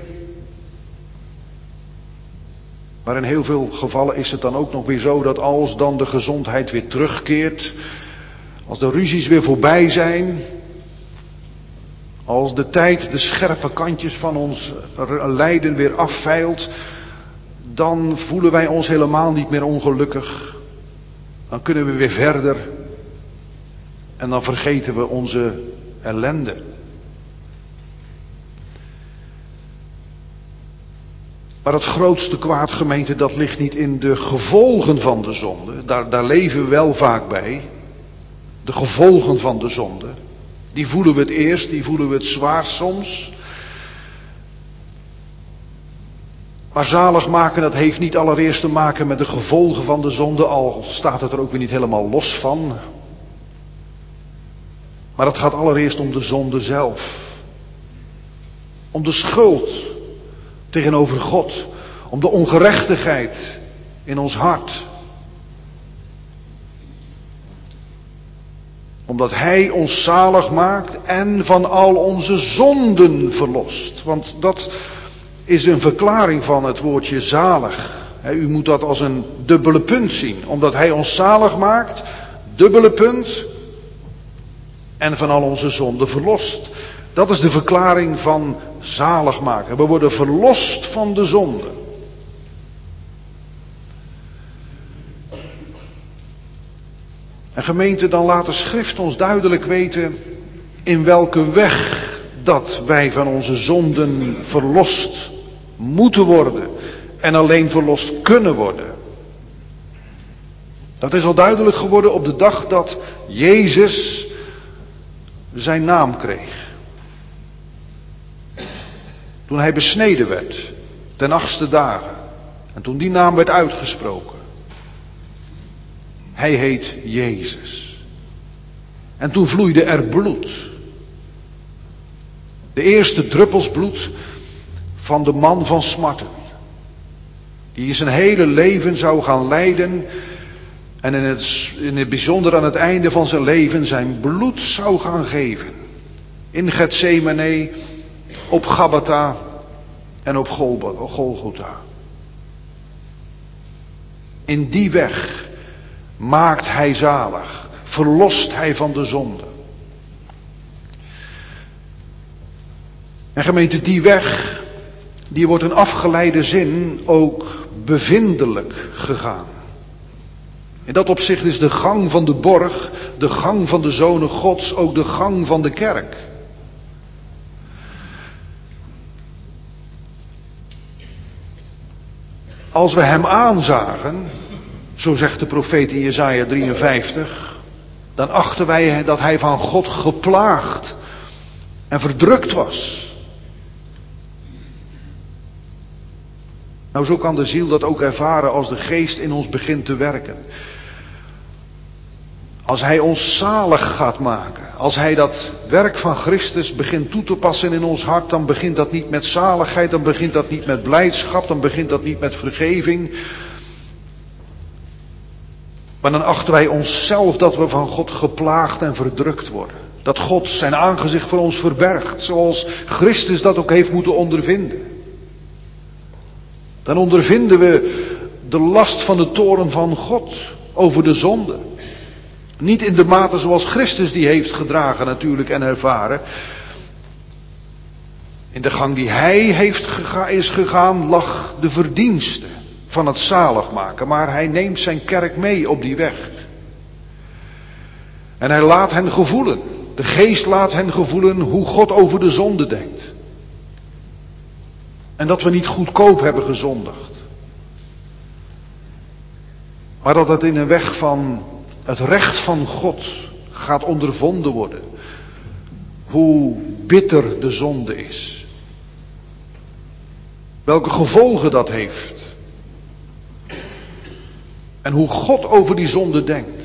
Maar in heel veel gevallen is het dan ook nog weer zo dat als dan de gezondheid weer terugkeert, als de ruzies weer voorbij zijn, als de tijd de scherpe kantjes van ons lijden weer afveilt, dan voelen wij ons helemaal niet meer ongelukkig. Dan kunnen we weer verder en dan vergeten we onze ellende. Maar het grootste kwaad, gemeente, dat ligt niet in de gevolgen van de zonde. Daar, daar leven we wel vaak bij. De gevolgen van de zonde. Die voelen we het eerst, die voelen we het zwaarst soms. Maar zalig maken, dat heeft niet allereerst te maken met de gevolgen van de zonde, al staat het er ook weer niet helemaal los van. Maar het gaat allereerst om de zonde zelf. Om de schuld tegenover God. Om de ongerechtigheid in ons hart. Omdat Hij ons zalig maakt en van al onze zonden verlost. Want dat is een verklaring van het woordje zalig. U moet dat als een dubbele punt zien. Omdat Hij ons zalig maakt, dubbele punt, en van al onze zonden verlost. Dat is de verklaring van zalig maken. We worden verlost van de zonde. En gemeente, dan laat de schrift ons duidelijk weten in welke weg dat wij van onze zonden verlost moeten worden en alleen verlost kunnen worden. Dat is al duidelijk geworden op de dag dat Jezus zijn naam kreeg. Toen hij besneden werd, ten achtste dagen. En toen die naam werd uitgesproken. Hij heet Jezus. En toen vloeide er bloed. De eerste druppels bloed van de man van smarten. Die zijn hele leven zou gaan lijden. En in het, in het bijzonder aan het einde van zijn leven zijn bloed zou gaan geven. In Getsemane, op Gabbatha en op Golgotha. In die weg maakt hij zalig. Verlost hij van de zonde. En gemeente, die weg, die wordt in afgeleide zin ook bevindelijk gegaan. In dat opzicht is de gang van de borg, de gang van de zonen Gods, ook de gang van de kerk. Als we hem aanzagen, zo zegt de profeet in Jesaja drieënvijftig, dan achten wij dat hij van God geplaagd en verdrukt was. Nou, zo kan de ziel dat ook ervaren als de geest in ons begint te werken. Als hij ons zalig gaat maken, als hij dat werk van Christus begint toe te passen in ons hart, dan begint dat niet met zaligheid, dan begint dat niet met blijdschap, dan begint dat niet met vergeving. Maar dan achten wij onszelf dat we van God geplaagd en verdrukt worden. Dat God zijn aangezicht voor ons verbergt, zoals Christus dat ook heeft moeten ondervinden. Dan ondervinden we de last van de toorn van God over de zonde. Niet in de mate zoals Christus die heeft gedragen natuurlijk en ervaren. In de gang die hij heeft gega- is gegaan lag de verdienste van het zalig maken. Maar hij neemt zijn kerk mee op die weg. En hij laat hen gevoelen. De geest laat hen gevoelen hoe God over de zonde denkt. En dat we niet goedkoop hebben gezondigd. Maar dat het in een weg van het recht van God gaat ondervonden worden. Hoe bitter de zonde is. Welke gevolgen dat heeft. En hoe God over die zonde denkt.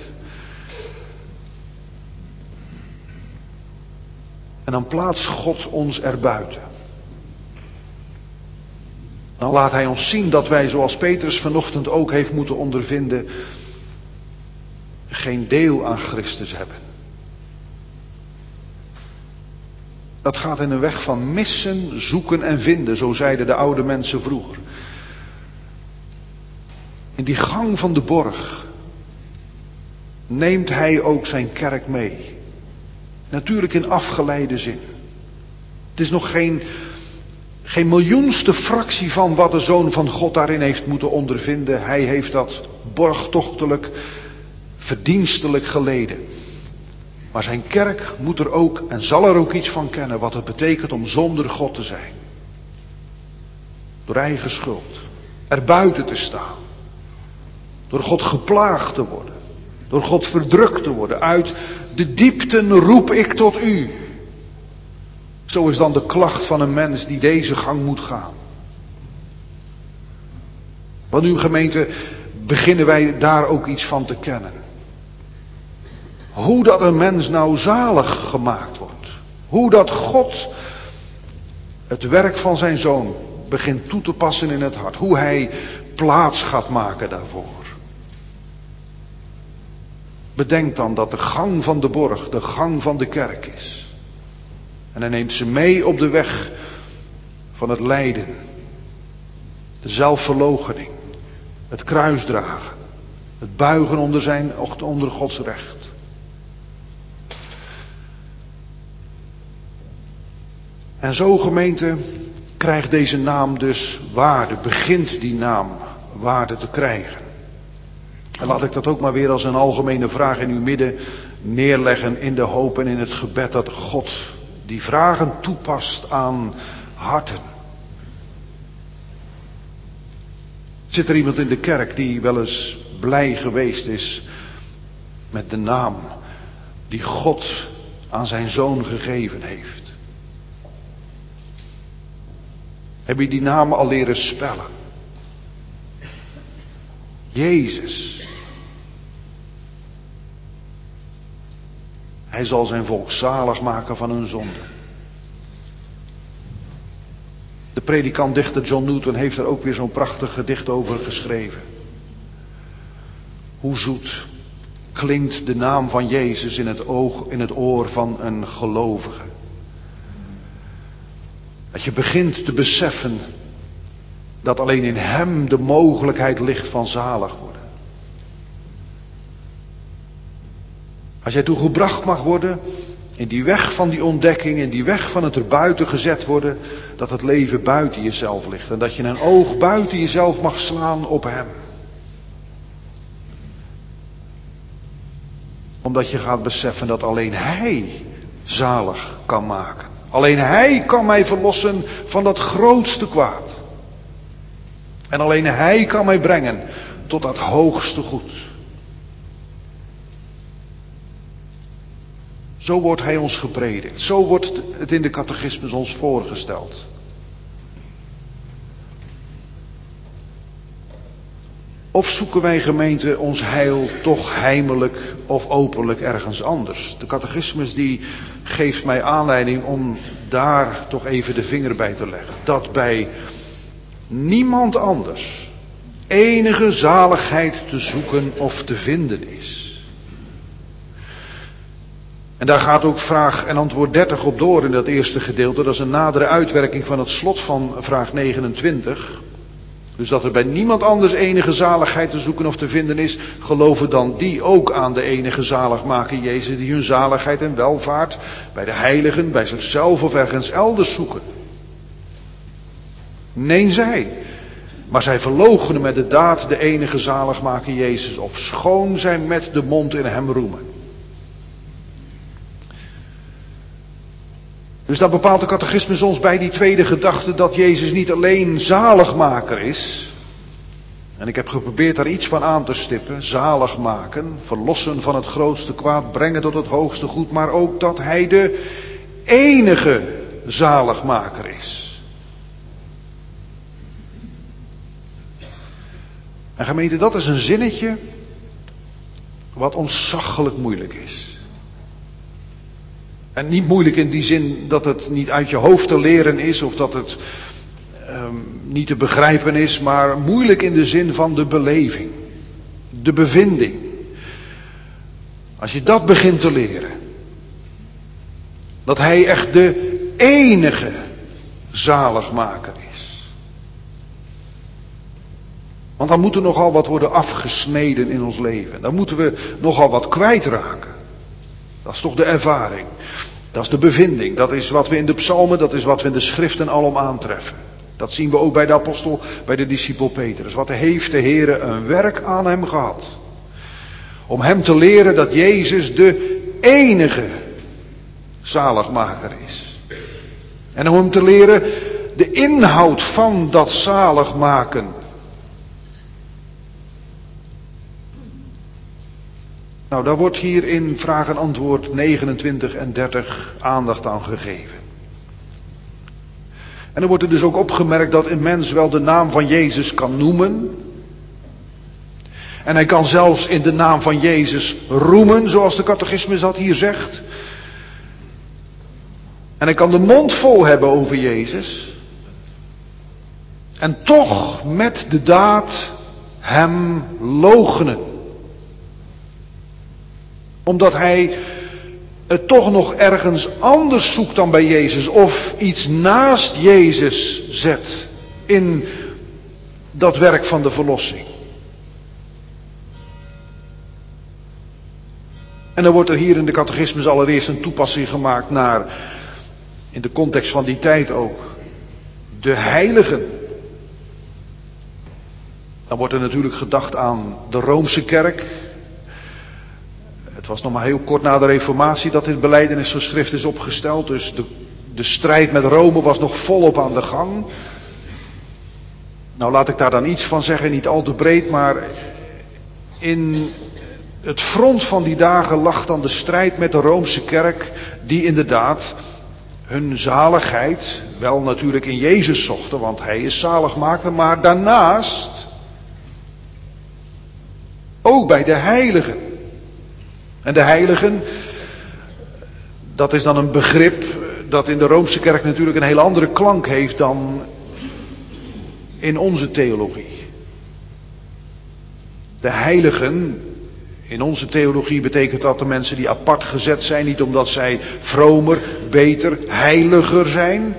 En dan plaatst God ons erbuiten. Dan laat hij ons zien dat wij, zoals Petrus vanochtend ook heeft moeten ondervinden, geen deel aan Christus hebben. Dat gaat in een weg van missen, zoeken en vinden, zo zeiden de oude mensen vroeger. In die gang van de borg neemt hij ook zijn kerk mee. Natuurlijk in afgeleide zin. Het is nog geen, geen miljoenste fractie van wat de Zoon van God daarin heeft moeten ondervinden. Hij heeft dat borgtochtelijk, verdienstelijk geleden. Maar zijn kerk moet er ook en zal er ook iets van kennen wat het betekent om zonder God te zijn. Door eigen schuld. Er buiten te staan. Door God geplaagd te worden. Door God verdrukt te worden. Uit de diepten roep ik tot u. Zo is dan de klacht van een mens die deze gang moet gaan. Want nu gemeente, beginnen wij daar ook iets van te kennen. Hoe dat een mens nou zalig gemaakt wordt. Hoe dat God het werk van zijn Zoon begint toe te passen in het hart. Hoe hij plaats gaat maken daarvoor. Bedenk dan dat de gang van de borg de gang van de kerk is. En hij neemt ze mee op de weg van het lijden. De zelfverloochening. Het kruisdragen. Het buigen onder, zijn, onder Gods recht. En zo, gemeente, krijgt deze naam dus waarde. Begint die naam waarde te krijgen. En laat ik dat ook maar weer als een algemene vraag in uw midden neerleggen in de hoop en in het gebed dat God die vragen toepast aan harten. Zit er iemand in de kerk die wel eens blij geweest is met de naam die God aan zijn Zoon gegeven heeft? Heb je die naam al leren spellen? Jezus. Hij zal zijn volk zalig maken van hun zonde. De predikant-dichter John Newton heeft er ook weer zo'n prachtig gedicht over geschreven. Hoe zoet klinkt de naam van Jezus in het oog, in het oor van een gelovige. Dat je begint te beseffen dat alleen in hem de mogelijkheid ligt van zalig worden. Als jij toe gebracht mag worden in die weg van die ontdekking, in die weg van het erbuiten gezet worden, dat het leven buiten jezelf ligt. En dat je een oog buiten jezelf mag slaan op hem. Omdat je gaat beseffen dat alleen hij zalig kan maken. Alleen hij kan mij verlossen van dat grootste kwaad. En alleen hij kan mij brengen tot dat hoogste goed. Zo wordt hij ons gepredikt. Zo wordt het in de catechismus ons voorgesteld. Of zoeken wij, gemeente, ons heil toch heimelijk of openlijk ergens anders? De catechismus die geeft mij aanleiding om daar toch even de vinger bij te leggen. Dat bij niemand anders enige zaligheid te zoeken of te vinden is. En daar gaat ook vraag en antwoord dertig op door in dat eerste gedeelte. Dat is een nadere uitwerking van het slot van vraag negenentwintig. Dus dat er bij niemand anders enige zaligheid te zoeken of te vinden is, geloven dan die ook aan de enige zaligmaker Jezus, die hun zaligheid en welvaart bij de heiligen, bij zichzelf of ergens elders zoeken. Nee, zij. Maar zij verloochenen met de daad de enige zaligmaker Jezus, ofschoon zij met de mond in hem roemen. Dus daar bepaalt de catechismus ons bij die tweede gedachte dat Jezus niet alleen zaligmaker is. En ik heb geprobeerd daar iets van aan te stippen. Zalig maken, verlossen van het grootste kwaad, brengen tot het hoogste goed. Maar ook dat hij de enige zaligmaker is. En gemeente, dat is een zinnetje wat ontzaglijk moeilijk is. En niet moeilijk in die zin dat het niet uit je hoofd te leren is of dat het um, niet te begrijpen is, maar moeilijk in de zin van de beleving, de bevinding. Als je dat begint te leren, dat hij echt de enige zaligmaker is. Want dan moet er nogal wat worden afgesneden in ons leven. Dan moeten we nogal wat kwijtraken. Dat is toch de ervaring. Dat is de bevinding. Dat is wat we in de psalmen, dat is wat we in de schriften alom aantreffen. Dat zien we ook bij de apostel, bij de discipel Petrus. Wat heeft de Heere een werk aan hem gehad. Om hem te leren dat Jezus de enige zaligmaker is. En om hem te leren de inhoud van dat zaligmaken. Nou, daar wordt hier in vraag en antwoord negenentwintig en dertig aandacht aan gegeven. En dan wordt er dus ook opgemerkt dat een mens wel de naam van Jezus kan noemen. En hij kan zelfs in de naam van Jezus roemen, zoals de catechismus dat hier zegt. En hij kan de mond vol hebben over Jezus. En toch met de daad hem loochenen. Omdat hij het toch nog ergens anders zoekt dan bij Jezus. Of iets naast Jezus zet in dat werk van de verlossing. En dan wordt er hier in de catechismus allereerst een toepassing gemaakt naar, in de context van die tijd ook, de heiligen. Dan wordt er natuurlijk gedacht aan de Roomse kerk. Het was nog maar heel kort na de Reformatie dat dit belijdenisgeschrift is opgesteld. Dus de, de strijd met Rome was nog volop aan de gang. Nou, laat ik daar dan iets van zeggen, niet al te breed, maar in het front van die dagen lag dan de strijd met de Roomse kerk, die inderdaad hun zaligheid wel natuurlijk in Jezus zochten, want hij is zaligmaker, maar daarnaast ook bij de heiligen. En de heiligen, dat is dan een begrip dat in de Roomse kerk natuurlijk een hele andere klank heeft dan in onze theologie. De heiligen, in onze theologie betekent dat de mensen die apart gezet zijn, niet omdat zij vromer, beter, heiliger zijn.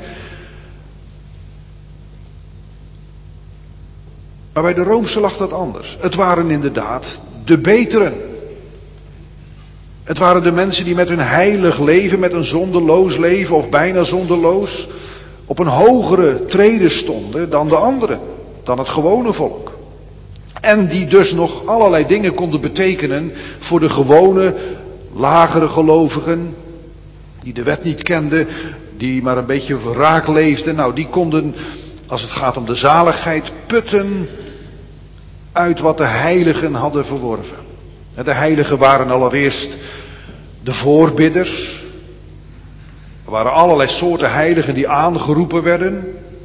Maar bij de Roomse lag dat anders. Het waren inderdaad de beteren. Het waren de mensen die met hun heilig leven, met een zonderloos leven of bijna zonderloos, op een hogere trede stonden dan de anderen, dan het gewone volk. En die dus nog allerlei dingen konden betekenen voor de gewone, lagere gelovigen, die de wet niet kenden, die maar een beetje verraak leefden. Nou, die konden, als het gaat om de zaligheid, putten uit wat de heiligen hadden verworven. De heiligen waren allereerst de voorbidders. Er waren allerlei soorten heiligen die aangeroepen werden.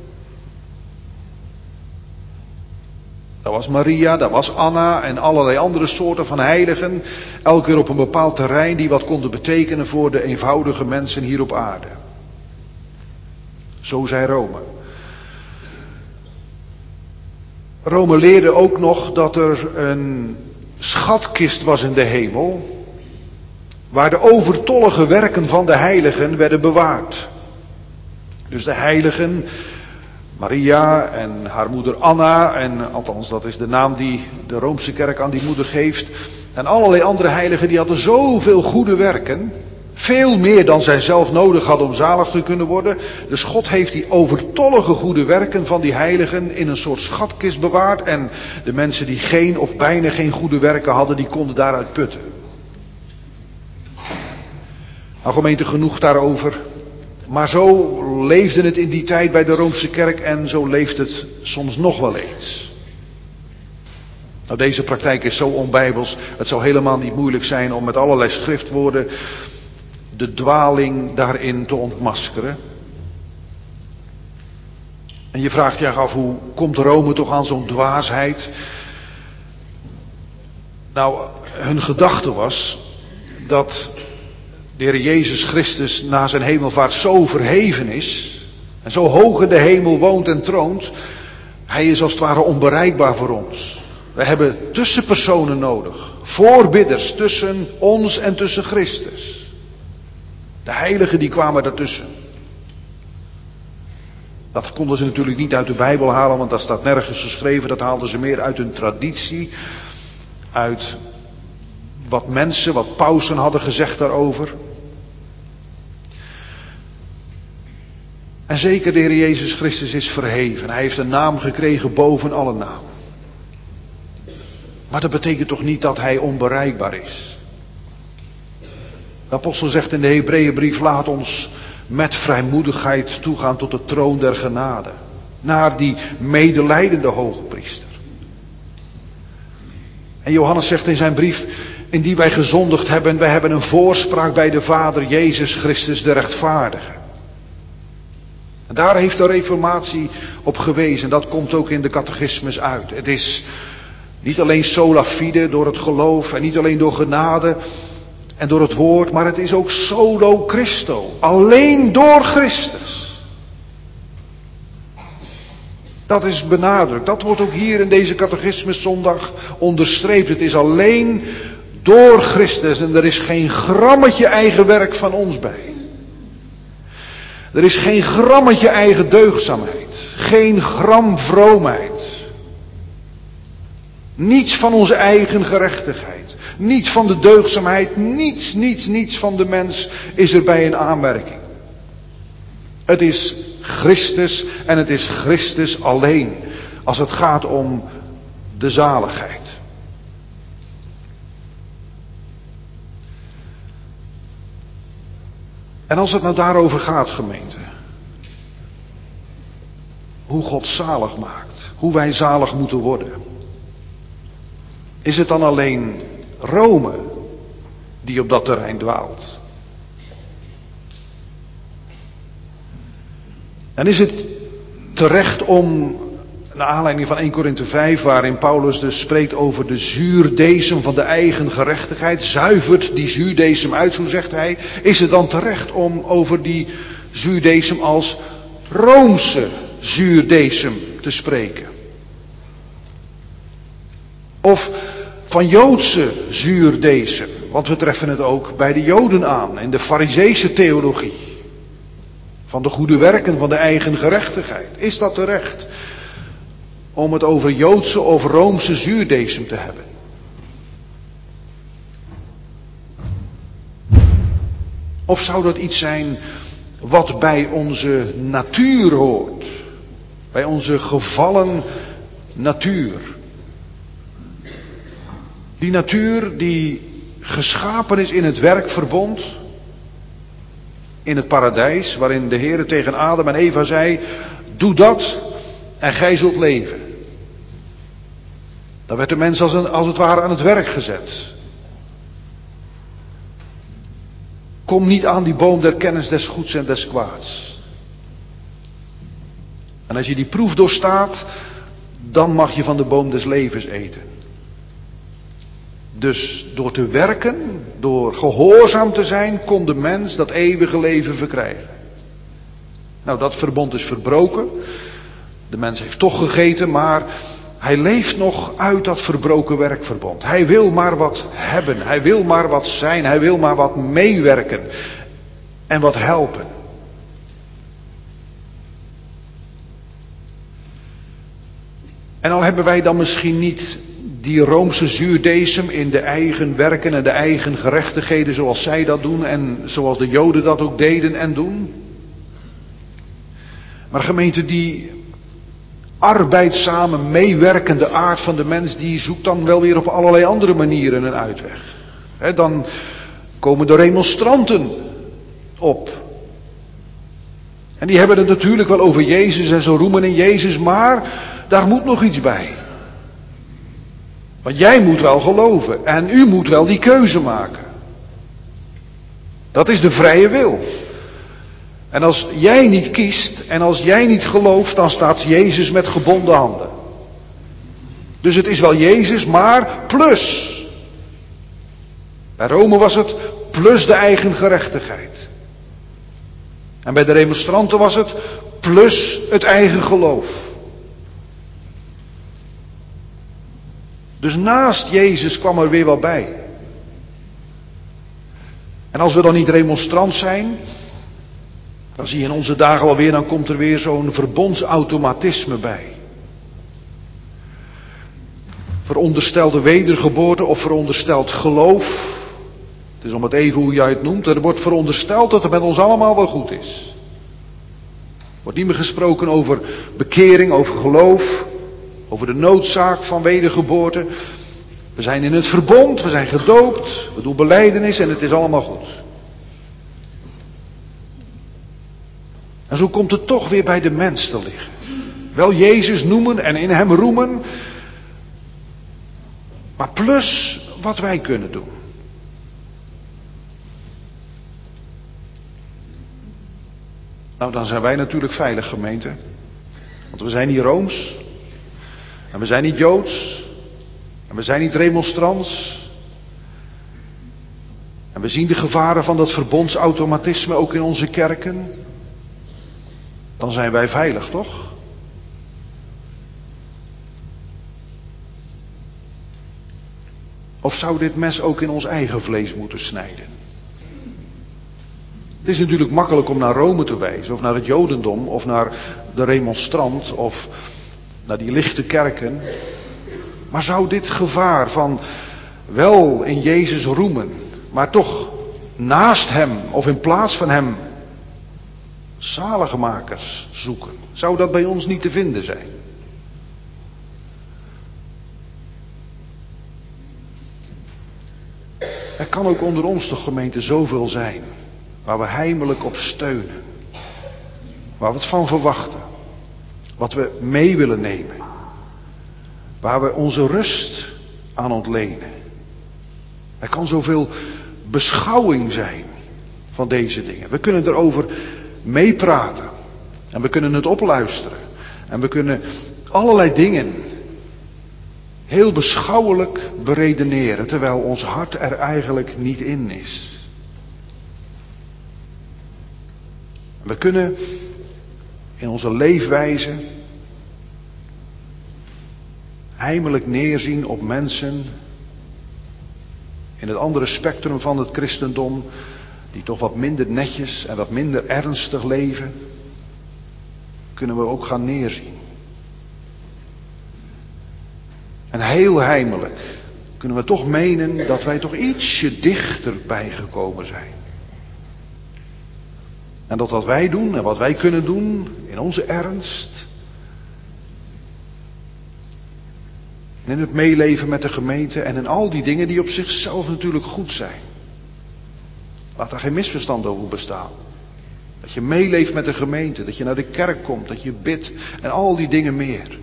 Dat was Maria, dat was Anna en allerlei andere soorten van heiligen. Elke keer op een bepaald terrein die wat konden betekenen voor de eenvoudige mensen hier op aarde. Zo zei Rome. Rome leerde ook nog dat er een schatkist was in de hemel, waar de overtollige werken van de heiligen werden bewaard. Dus de heiligen, Maria en haar moeder Anna, en althans dat is de naam die de Roomse kerk aan die moeder geeft, en allerlei andere heiligen, die hadden zoveel goede werken, veel meer dan zij zelf nodig hadden om zalig te kunnen worden. Dus God heeft die overtollige goede werken van die heiligen in een soort schatkist bewaard, en de mensen die geen of bijna geen goede werken hadden, die konden daaruit putten. Nou, gemeente, genoeg daarover. Maar zo leefde het in die tijd bij de Roomse kerk en zo leeft het soms nog wel eens. Nou, deze praktijk is zo onbijbels. Het zou helemaal niet moeilijk zijn om met allerlei schriftwoorden de dwaling daarin te ontmaskeren. En je vraagt je af, hoe komt Rome toch aan zo'n dwaasheid? Nou, hun gedachte was dat de Heer Jezus Christus na zijn hemelvaart zo verheven is en zo hoog in de hemel woont en troont. Hij is als het ware onbereikbaar voor ons. We hebben tussenpersonen nodig, voorbidders tussen ons en tussen Christus. De heiligen die kwamen daartussen. Dat konden ze natuurlijk niet uit de Bijbel halen, want dat staat nergens geschreven. Dat haalden ze meer uit hun traditie, uit wat mensen, wat pausen hadden gezegd daarover. En zeker de Heer Jezus Christus is verheven. Hij heeft een naam gekregen boven alle naam. Maar dat betekent toch niet dat hij onbereikbaar is. De apostel zegt in de Hebreeënbrief: laat ons met vrijmoedigheid toegaan tot de troon der genade. Naar die medelijdende hoge priester. En Johannes zegt in zijn brief: in die wij gezondigd hebben, wij hebben een voorspraak bij de Vader, Jezus Christus de rechtvaardige. En daar heeft de reformatie op gewezen. Dat komt ook in de catechismus uit. Het is niet alleen sola fide door het geloof en niet alleen door genade en door het woord, maar het is ook solo Christo. Alleen door Christus. Dat is benadrukt. Dat wordt ook hier in deze catechismus zondag onderstreept. Het is alleen door Christus en er is geen grammetje eigen werk van ons bij. Er is geen grammetje eigen deugdzaamheid. Geen gram vroomheid. Niets van onze eigen gerechtigheid. Niets van de deugdzaamheid. Niets, niets, niets van de mens is er bij in aanmerking. Het is Christus en het is Christus alleen. Als het gaat om de zaligheid. En als het nou daarover gaat, gemeente. Hoe God zalig maakt. Hoe wij zalig moeten worden. Is het dan alleen Rome die op dat terrein dwaalt? En is het terecht om, naar aanleiding van Eerste Korinthe vijf, waarin Paulus dus spreekt over de zuurdesem van de eigen gerechtigheid, zuivert die zuurdesem uit, zo zegt hij, is het dan terecht om over die zuurdesem als Roomse zuurdesem te spreken? Of van Joodse zuurdesem, want we treffen het ook bij de Joden aan, in de Farizeese theologie. Van de goede werken van de eigen gerechtigheid. Is dat terecht om het over Joodse of Roomse zuurdesem te hebben? Of zou dat iets zijn wat bij onze natuur hoort? Bij onze gevallen natuur. Die natuur die geschapen is in het werkverbond. In het paradijs, waarin de Heere tegen Adam en Eva zei: doe dat en gij zult leven. Dan werd de mens als, een, als het ware aan het werk gezet. Kom niet aan die boom der kennis des goeds en des kwaads. En als je die proef doorstaat, dan mag je van de boom des levens eten. Dus door te werken, door gehoorzaam te zijn, kon de mens dat eeuwige leven verkrijgen. Nou, dat verbond is verbroken. De mens heeft toch gegeten, maar hij leeft nog uit dat verbroken werkverbond. Hij wil maar wat hebben. Hij wil maar wat zijn. Hij wil maar wat meewerken. En wat helpen. En al hebben wij dan misschien niet die Roomse zuurdesem in de eigen werken en de eigen gerechtigheden zoals zij dat doen en zoals de Joden dat ook deden en doen. Maar gemeente, die arbeidzame, meewerkende aard van de mens, die zoekt dan wel weer op allerlei andere manieren een uitweg. He, dan komen de remonstranten op. En die hebben het natuurlijk wel over Jezus en zo roemen in Jezus, maar daar moet nog iets bij. Want jij moet wel geloven en u moet wel die keuze maken. Dat is de vrije wil. En als jij niet kiest en als jij niet gelooft, dan staat Jezus met gebonden handen. Dus het is wel Jezus, maar plus. Bij Rome was het plus de eigen gerechtigheid. En bij de remonstranten was het plus het eigen geloof. Dus naast Jezus kwam er weer wat bij. En als we dan niet remonstrant zijn, dan zie je in onze dagen alweer, dan komt er weer zo'n verbondsautomatisme bij. Veronderstelde wedergeboorte of verondersteld geloof. Het is om het even hoe jij het noemt. Er wordt verondersteld dat het met ons allemaal wel goed is. Er wordt niet meer gesproken over bekering, over geloof. Over de noodzaak van wedergeboorte. We zijn in het verbond, we zijn gedoopt, we doen belijdenis en het is allemaal goed. En zo komt het toch weer bij de mens te liggen. Wel Jezus noemen en in hem roemen. Maar plus wat wij kunnen doen. Nou, dan zijn wij natuurlijk veilig, gemeente. Want we zijn niet Rooms. En we zijn niet Joods. En we zijn niet remonstrants. En we zien de gevaren van dat verbondsautomatisme ook in onze kerken. Dan zijn wij veilig, toch? Of zou dit mes ook in ons eigen vlees moeten snijden? Het is natuurlijk makkelijk om naar Rome te wijzen, of naar het Jodendom, of naar de remonstrant, of naar die lichte kerken. Maar zou dit gevaar van wel in Jezus roemen, maar toch naast hem of in plaats van hem zaligmakers zoeken, zou dat bij ons niet te vinden zijn? Er kan ook onder ons toch, gemeente, zoveel zijn waar we heimelijk op steunen, waar we het van verwachten, wat we mee willen nemen, waar we onze rust aan ontlenen. Er kan zoveel beschouwing zijn van deze dingen. We kunnen erover meepraten en we kunnen het opluisteren en we kunnen allerlei dingen heel beschouwelijk beredeneren, terwijl ons hart er eigenlijk niet in is. We kunnen in onze leefwijze heimelijk neerzien op mensen in het andere spectrum van het christendom, die toch wat minder netjes en wat minder ernstig leven, kunnen we ook gaan neerzien. En heel heimelijk kunnen we toch menen dat wij toch ietsje dichterbij gekomen zijn. En dat wat wij doen en wat wij kunnen doen in onze ernst, en in het meeleven met de gemeente en in al die dingen die op zichzelf natuurlijk goed zijn. Laat daar geen misverstand over bestaan. Dat je meeleeft met de gemeente, dat je naar de kerk komt, dat je bidt en al die dingen meer.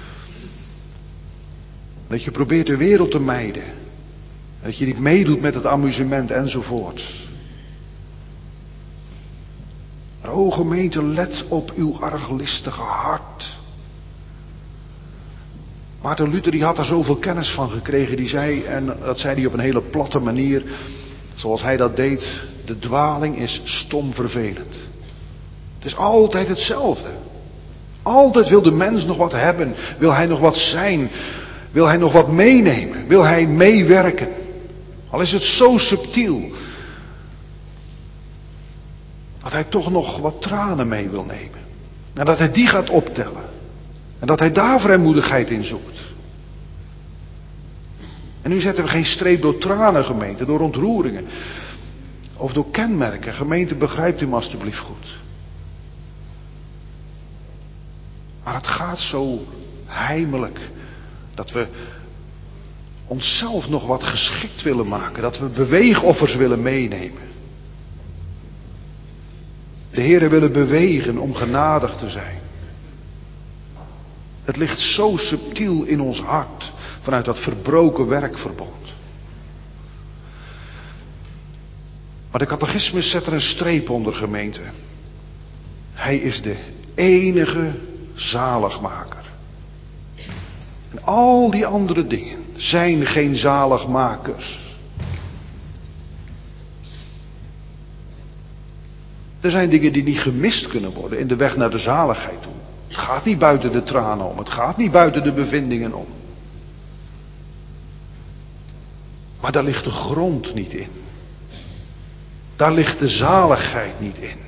Dat je probeert de wereld te mijden. Dat je niet meedoet met het amusement enzovoort. Maar o gemeente, let op uw arglistige hart. Maarten Luther die had er zoveel kennis van gekregen. Die zei, en dat zei hij op een hele platte manier, zoals hij dat deed, de dwaling is stom vervelend. Het is altijd hetzelfde. Altijd wil de mens nog wat hebben. Wil hij nog wat zijn. Wil hij nog wat meenemen. Wil hij meewerken. Al is het zo subtiel. Dat hij toch nog wat tranen mee wil nemen. En dat hij die gaat optellen. En dat hij daar vrijmoedigheid in zoekt. En nu zetten we geen streep door tranen, gemeente, door ontroeringen. Of door kenmerken. Gemeente, begrijpt u me alstublieft goed. Maar het gaat zo heimelijk. Dat we onszelf nog wat geschikt willen maken. Dat we beweegoffers willen meenemen. De Heere willen bewegen om genadig te zijn. Het ligt zo subtiel in ons hart. Vanuit dat verbroken werkverbond. Maar de catechismus zet er een streep onder, gemeente. Hij is de enige zaligmaker. En al die andere dingen zijn geen zaligmakers. Er zijn dingen die niet gemist kunnen worden in de weg naar de zaligheid toe. Het gaat niet buiten de tranen om. Het gaat niet buiten de bevindingen om. Maar daar ligt de grond niet in. Daar ligt de zaligheid niet in.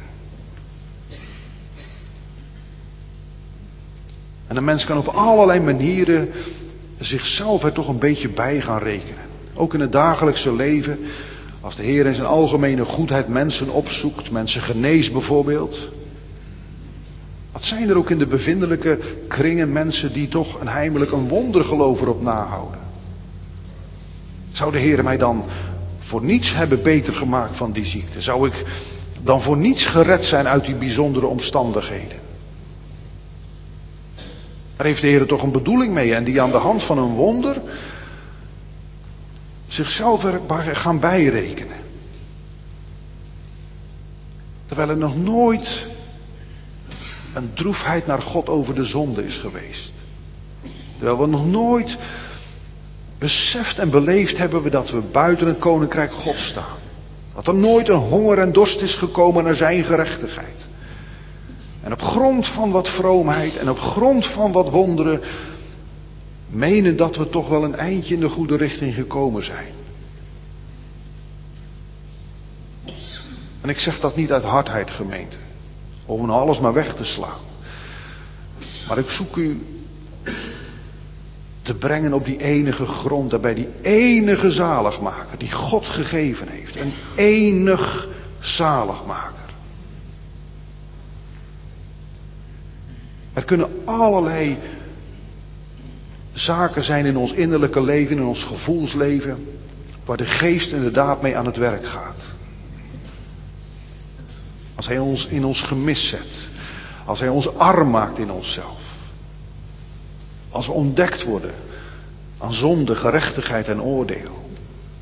En een mens kan op allerlei manieren zichzelf er toch een beetje bij gaan rekenen. Ook in het dagelijkse leven. Als de Heer in zijn algemene goedheid mensen opzoekt. Mensen geneest bijvoorbeeld. Wat zijn er ook in de bevindelijke kringen mensen die toch een heimelijk een wondergeloof erop nahouden. Zou de Heer mij dan voor niets hebben beter gemaakt van die ziekte? Zou ik dan voor niets gered zijn uit die bijzondere omstandigheden? Daar heeft de Heer toch een bedoeling mee. En die aan de hand van een wonder zichzelf er gaan bijrekenen. Terwijl er nog nooit een droefheid naar God over de zonde is geweest. Terwijl we nog nooit beseft en beleefd hebben we dat we buiten het koninkrijk God staan. Dat er nooit een honger en dorst is gekomen naar zijn gerechtigheid. En op grond van wat vroomheid en op grond van wat wonderen menen dat we toch wel een eindje in de goede richting gekomen zijn. En ik zeg dat niet uit hardheid, gemeente. Om nou alles maar weg te slaan. Maar ik zoek u te brengen op die enige grond. En bij die enige zaligmaker die God gegeven heeft. Een enig zaligmaker. Er kunnen allerlei zaken zijn in ons innerlijke leven, in ons gevoelsleven, waar de geest inderdaad mee aan het werk gaat. Als hij ons in ons gemis zet. Als hij ons arm maakt in onszelf. Als we ontdekt worden aan zonde, gerechtigheid en oordeel.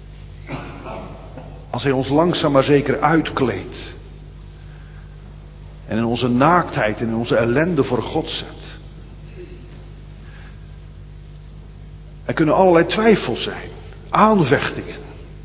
Als hij ons langzaam maar zeker uitkleedt. En in onze naaktheid en in onze ellende voor God zet. Er kunnen allerlei twijfels zijn. Aanvechtingen.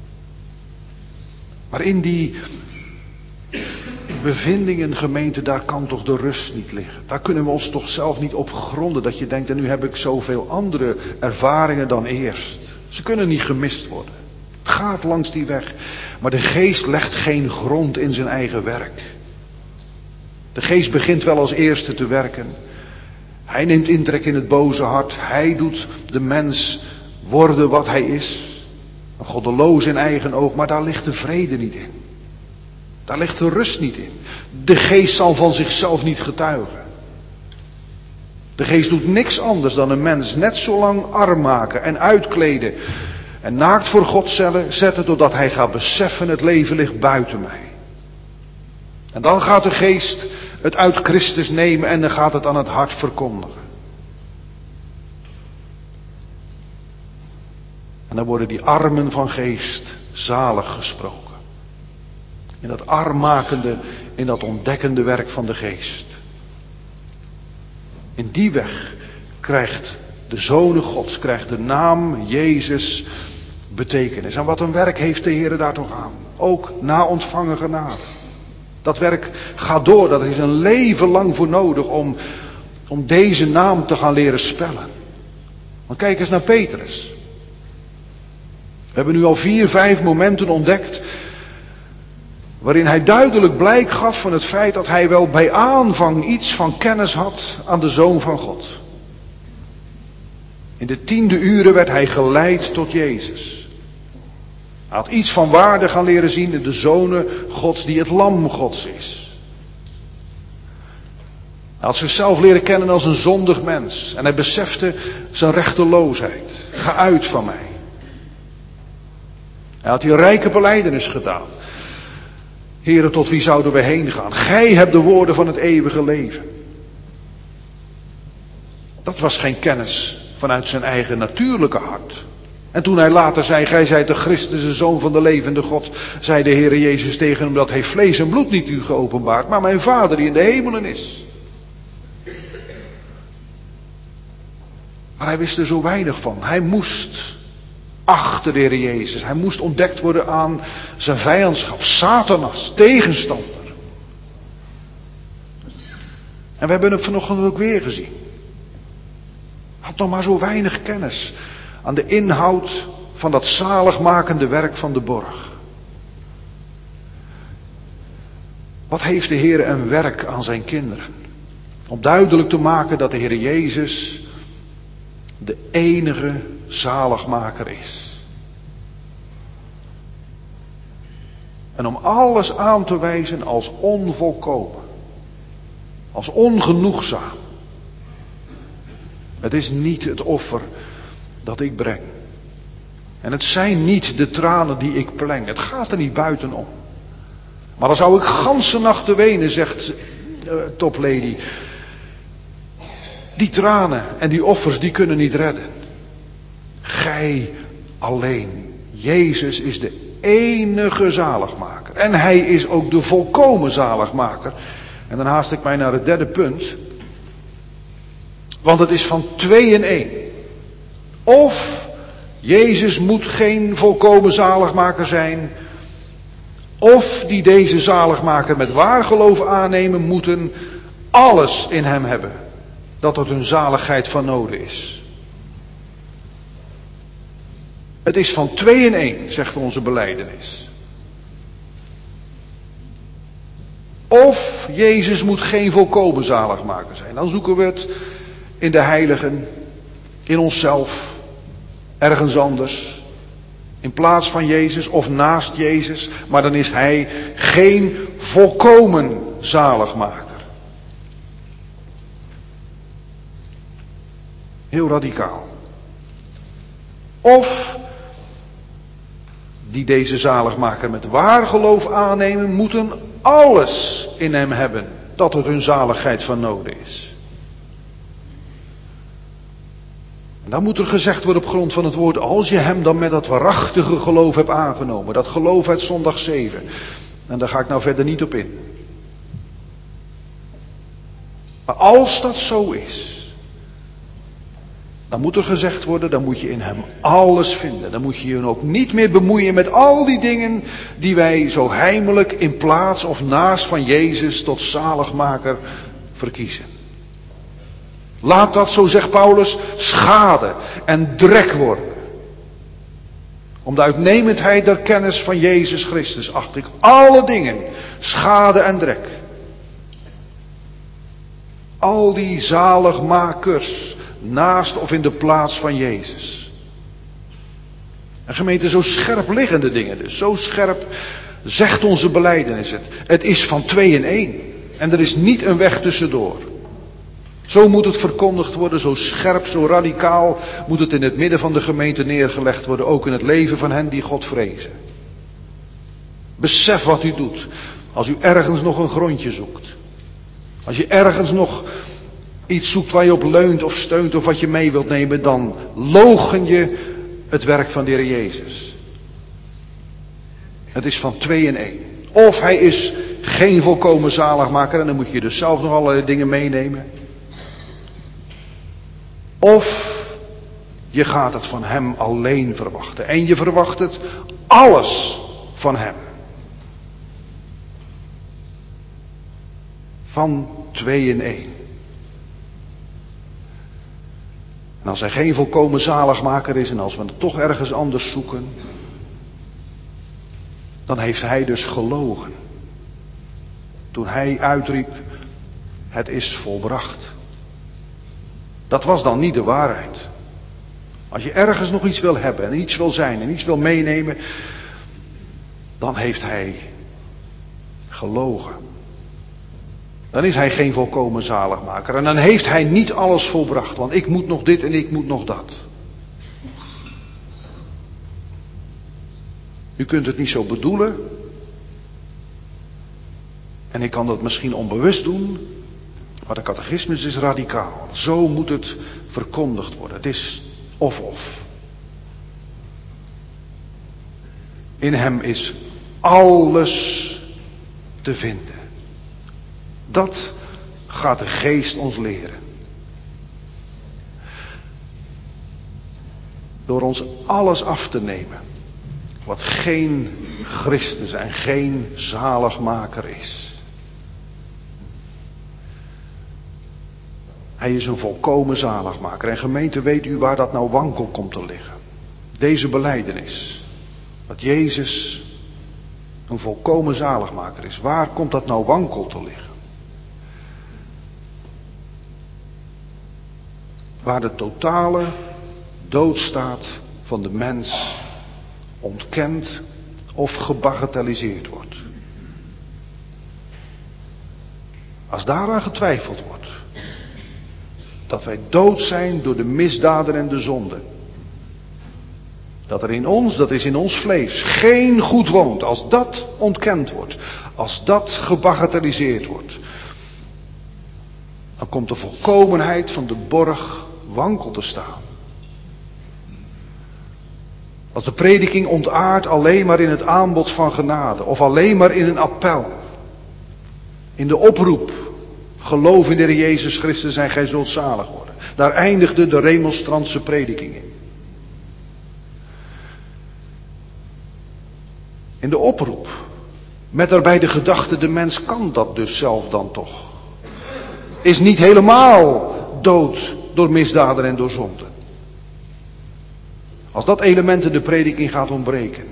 Maar in die bevindingen, gemeente, daar kan toch de rust niet liggen. Daar kunnen we ons toch zelf niet op gronden. Dat je denkt, en nu heb ik zoveel andere ervaringen dan eerst. Ze kunnen niet gemist worden. Het gaat langs die weg. Maar de geest legt geen grond in zijn eigen werk. De geest begint wel als eerste te werken. Hij neemt intrek in het boze hart. Hij doet de mens worden wat hij is. Een goddeloos in eigen oog. Maar daar ligt de vrede niet in. Daar ligt de rust niet in. De geest zal van zichzelf niet getuigen. De geest doet niks anders dan een mens net zo lang arm maken en uitkleden. En naakt voor God zetten totdat hij gaat beseffen, het leven ligt buiten mij. En dan gaat de geest het uit Christus nemen en dan gaat het aan het hart verkondigen. En dan worden die armen van geest zalig gesproken. In dat armmakende, in dat ontdekkende werk van de geest. In die weg krijgt de Zoon Gods, krijgt de naam Jezus betekenis. En wat een werk heeft de Heer daar toch aan. Ook na ontvangen genade. Dat werk gaat door, daar is een leven lang voor nodig om, om deze naam te gaan leren spellen. Want kijk eens naar Petrus. We hebben nu al vier, vijf momenten ontdekt waarin hij duidelijk blijk gaf van het feit dat hij wel bij aanvang iets van kennis had aan de Zoon van God. In de tiende uren werd hij geleid tot Jezus. Hij had iets van waarde gaan leren zien in de Zonen Gods die het Lam Gods is. Hij had zichzelf leren kennen als een zondig mens. En hij besefte zijn rechteloosheid. Ga uit van mij. Hij had die rijke belijdenis gedaan. Here, tot wie zouden we heen gaan? Gij hebt de woorden van het eeuwige leven. Dat was geen kennis vanuit zijn eigen natuurlijke hart. En toen hij later zei, gij zijt de Christus, de Zoon van de levende God, zei de Heere Jezus tegen hem, dat heeft vlees en bloed niet u geopenbaard, maar mijn Vader die in de hemelen is. Maar hij wist er zo weinig van. Hij moest achter de Heer Jezus. Hij moest ontdekt worden aan zijn vijandschap. Satanas, tegenstander. En we hebben het vanochtend ook weer gezien. Hij had nog maar zo weinig kennis aan de inhoud van dat zaligmakende werk van de borg. Wat heeft de Heer een werk aan zijn kinderen? Om duidelijk te maken dat de Heer Jezus de enige zaligmaker is. En om alles aan te wijzen als onvolkomen. Als ongenoegzaam. Het is niet het offer dat ik breng. En het zijn niet de tranen die ik pleng. Het gaat er niet buitenom. Maar dan zou ik ganse nachten wenen, zegt uh, Toplady. Die tranen en die offers, die kunnen niet redden. Gij alleen. Jezus is de enige zaligmaker. En hij is ook de volkomen zaligmaker. En dan haast ik mij naar het derde punt. Want het is van twee in één. Of Jezus moet geen volkomen zaligmaker zijn. Of die deze zaligmaker met waar geloof aannemen, moeten alles in hem hebben. Dat tot hun zaligheid van noden is. Het is van twee in één, zegt onze belijdenis. Of Jezus moet geen volkomen zaligmaker zijn. Dan zoeken we het in de heiligen, in onszelf, ergens anders. In plaats van Jezus of naast Jezus. Maar dan is hij geen volkomen zaligmaker. Heel radicaal. Of die deze zaligmaker met waar geloof aannemen, moeten alles in hem hebben dat tot hun zaligheid van noden is. En dan moet er gezegd worden op grond van het woord, als je hem dan met dat waarachtige geloof hebt aangenomen, dat geloof uit zondag zeven. En daar ga ik nou verder niet op in. Maar als dat zo is, dan moet er gezegd worden, dan moet je in hem alles vinden. Dan moet je je ook niet meer bemoeien met al die dingen die wij zo heimelijk in plaats of naast van Jezus tot zaligmaker verkiezen. Laat dat, zo zegt Paulus, schade en drek worden. Om de uitnemendheid der kennis van Jezus Christus acht ik alle dingen schade en drek. Al die zaligmakers naast of in de plaats van Jezus. En gemeente, zo scherp liggen de dingen dus. Zo scherp zegt onze belijdenis het. Het is van twee in één. En er is niet een weg tussendoor. Zo moet het verkondigd worden, zo scherp, zo radicaal moet het in het midden van de gemeente neergelegd worden. Ook in het leven van hen die God vrezen. Besef wat u doet. Als u ergens nog een grondje zoekt. Als je ergens nog iets zoekt waar je op leunt of steunt of wat je mee wilt nemen, dan loochen je het werk van de Heer Jezus. Het is van twee in één. Of hij is geen volkomen zaligmaker en dan moet je dus zelf nog allerlei dingen meenemen. Of je gaat het van hem alleen verwachten. En je verwacht het alles van hem. Van twee in één. En als hij geen volkomen zaligmaker is en als we het toch ergens anders zoeken, dan heeft hij dus gelogen. Toen hij uitriep, het is volbracht. Dat was dan niet de waarheid. Als je ergens nog iets wil hebben en iets wil zijn en iets wil meenemen, dan heeft hij gelogen. Dan is hij geen volkomen zaligmaker. En dan heeft hij niet alles volbracht. Want ik moet nog dit en ik moet nog dat. U kunt het niet zo bedoelen. En ik kan dat misschien onbewust doen. Maar de catechismus is radicaal. Zo moet het verkondigd worden. Het is of-of. In hem is alles te vinden. Dat gaat de geest ons leren. Door ons alles af te nemen. Wat geen Christus en geen zaligmaker is. Hij is een volkomen zaligmaker. En gemeente, weet u waar dat nou wankel komt te liggen? Deze belijdenis. Dat Jezus een volkomen zaligmaker is. Waar komt dat nou wankel te liggen? Waar de totale doodstaat van de mens ontkend of gebagatelliseerd wordt. Als daaraan getwijfeld wordt. Dat wij dood zijn door de misdaden en de zonden. Dat er in ons, dat is in ons vlees, geen goed woont. Als dat ontkend wordt. Als dat gebagatelliseerd wordt. Dan komt de volkomenheid van de borg wankel te staan. Als de prediking ontaardt alleen maar in het aanbod van genade. Of alleen maar in een appel. In de oproep. Geloof in de Heer Jezus Christus en gij zult zalig worden. Daar eindigde de remonstrantse prediking in. In de oproep. Met daarbij de gedachte, de mens kan dat dus zelf dan toch. Is niet helemaal dood door misdaden en door zonden. Als dat element in de prediking gaat ontbreken.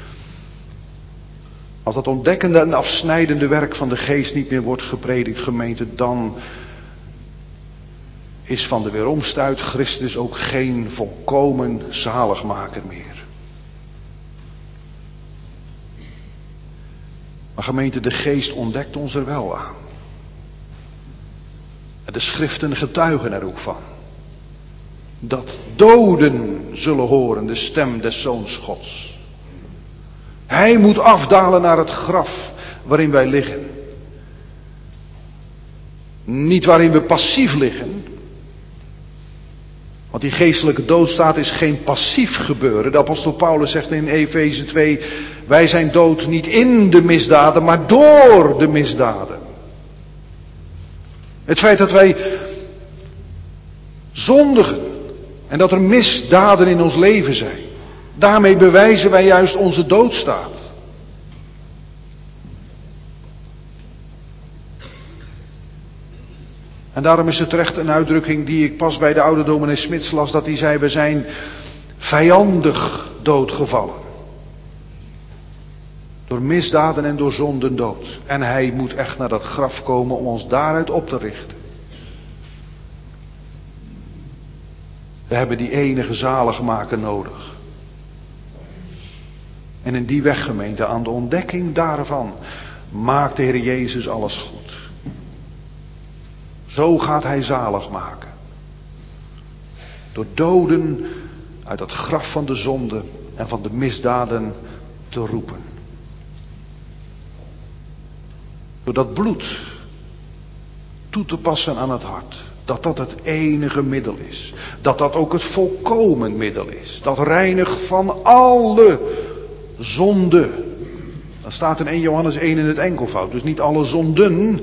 Als dat ontdekkende en afsnijdende werk van de geest niet meer wordt gepredikt, gemeente, dan is van de weeromstuit Christus ook geen volkomen zaligmaker meer. Maar gemeente, de geest ontdekt ons er wel aan. En de schriften getuigen er ook van. Dat doden zullen horen de stem des Zoons Gods. Hij moet afdalen naar het graf waarin wij liggen. Niet waarin we passief liggen. Want die geestelijke doodstaat is geen passief gebeuren. De apostel Paulus zegt in Efeze twee, wij zijn dood niet in de misdaden, maar door de misdaden. Het feit dat wij zondigen en dat er misdaden in ons leven zijn. Daarmee bewijzen wij juist onze doodstaat. En daarom is het terecht een uitdrukking die ik pas bij de oude dominee Smits las, dat hij zei, we zijn vijandig doodgevallen. Door misdaden en door zonden dood. En hij moet echt naar dat graf komen om ons daaruit op te richten. We hebben die enige zaligmaker nodig. En in die weg, gemeente, aan de ontdekking daarvan maakt de Heer Jezus alles goed. Zo gaat hij zalig maken. Door doden uit het graf van de zonde en van de misdaden te roepen. Door dat bloed toe te passen aan het hart. Dat dat het enige middel is. Dat dat ook het volkomen middel is. Dat reinigt van alle zonde. Dat staat in Eerste Johannes één in het enkelvoud. Dus niet alle zonden.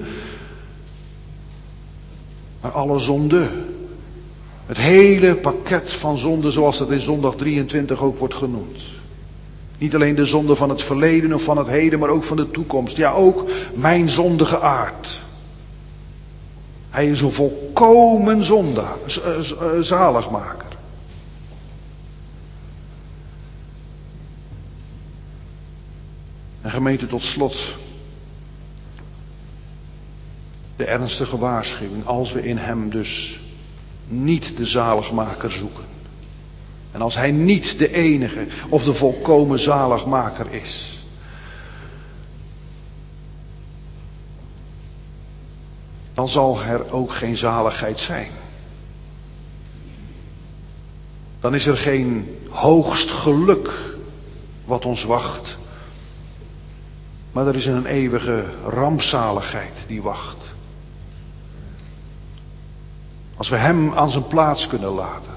Maar alle zonde. Het hele pakket van zonde zoals dat in zondag drieëntwintig ook wordt genoemd. Niet alleen de zonde van het verleden of van het heden, maar ook van de toekomst. Ja, ook mijn zondige aard. Hij is een volkomen zondaar, zaligmaker. En gemeente, tot slot, de ernstige waarschuwing, als we in hem dus niet de zaligmaker zoeken. En als hij niet de enige of de volkomen zaligmaker is. Dan zal er ook geen zaligheid zijn. Dan is er geen hoogst geluk wat ons wacht. Maar er is een eeuwige rampzaligheid die wacht. Als we hem aan zijn plaats kunnen laten.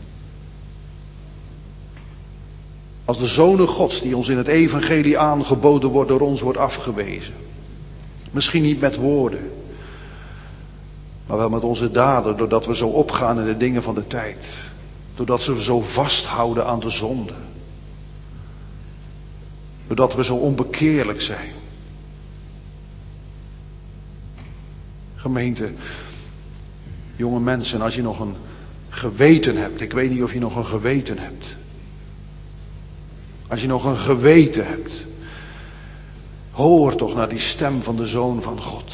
Als de Zoon Gods die ons in het evangelie aangeboden wordt door ons wordt afgewezen. Misschien niet met woorden. Maar wel met onze daden, doordat we zo opgaan in de dingen van de tijd. Doordat we zo vasthouden aan de zonde. Doordat we zo onbekeerlijk zijn. Gemeente, jonge mensen, als je nog een geweten hebt. Ik weet niet of je nog een geweten hebt. Als je nog een geweten hebt. Hoor toch naar die stem van de Zoon van God.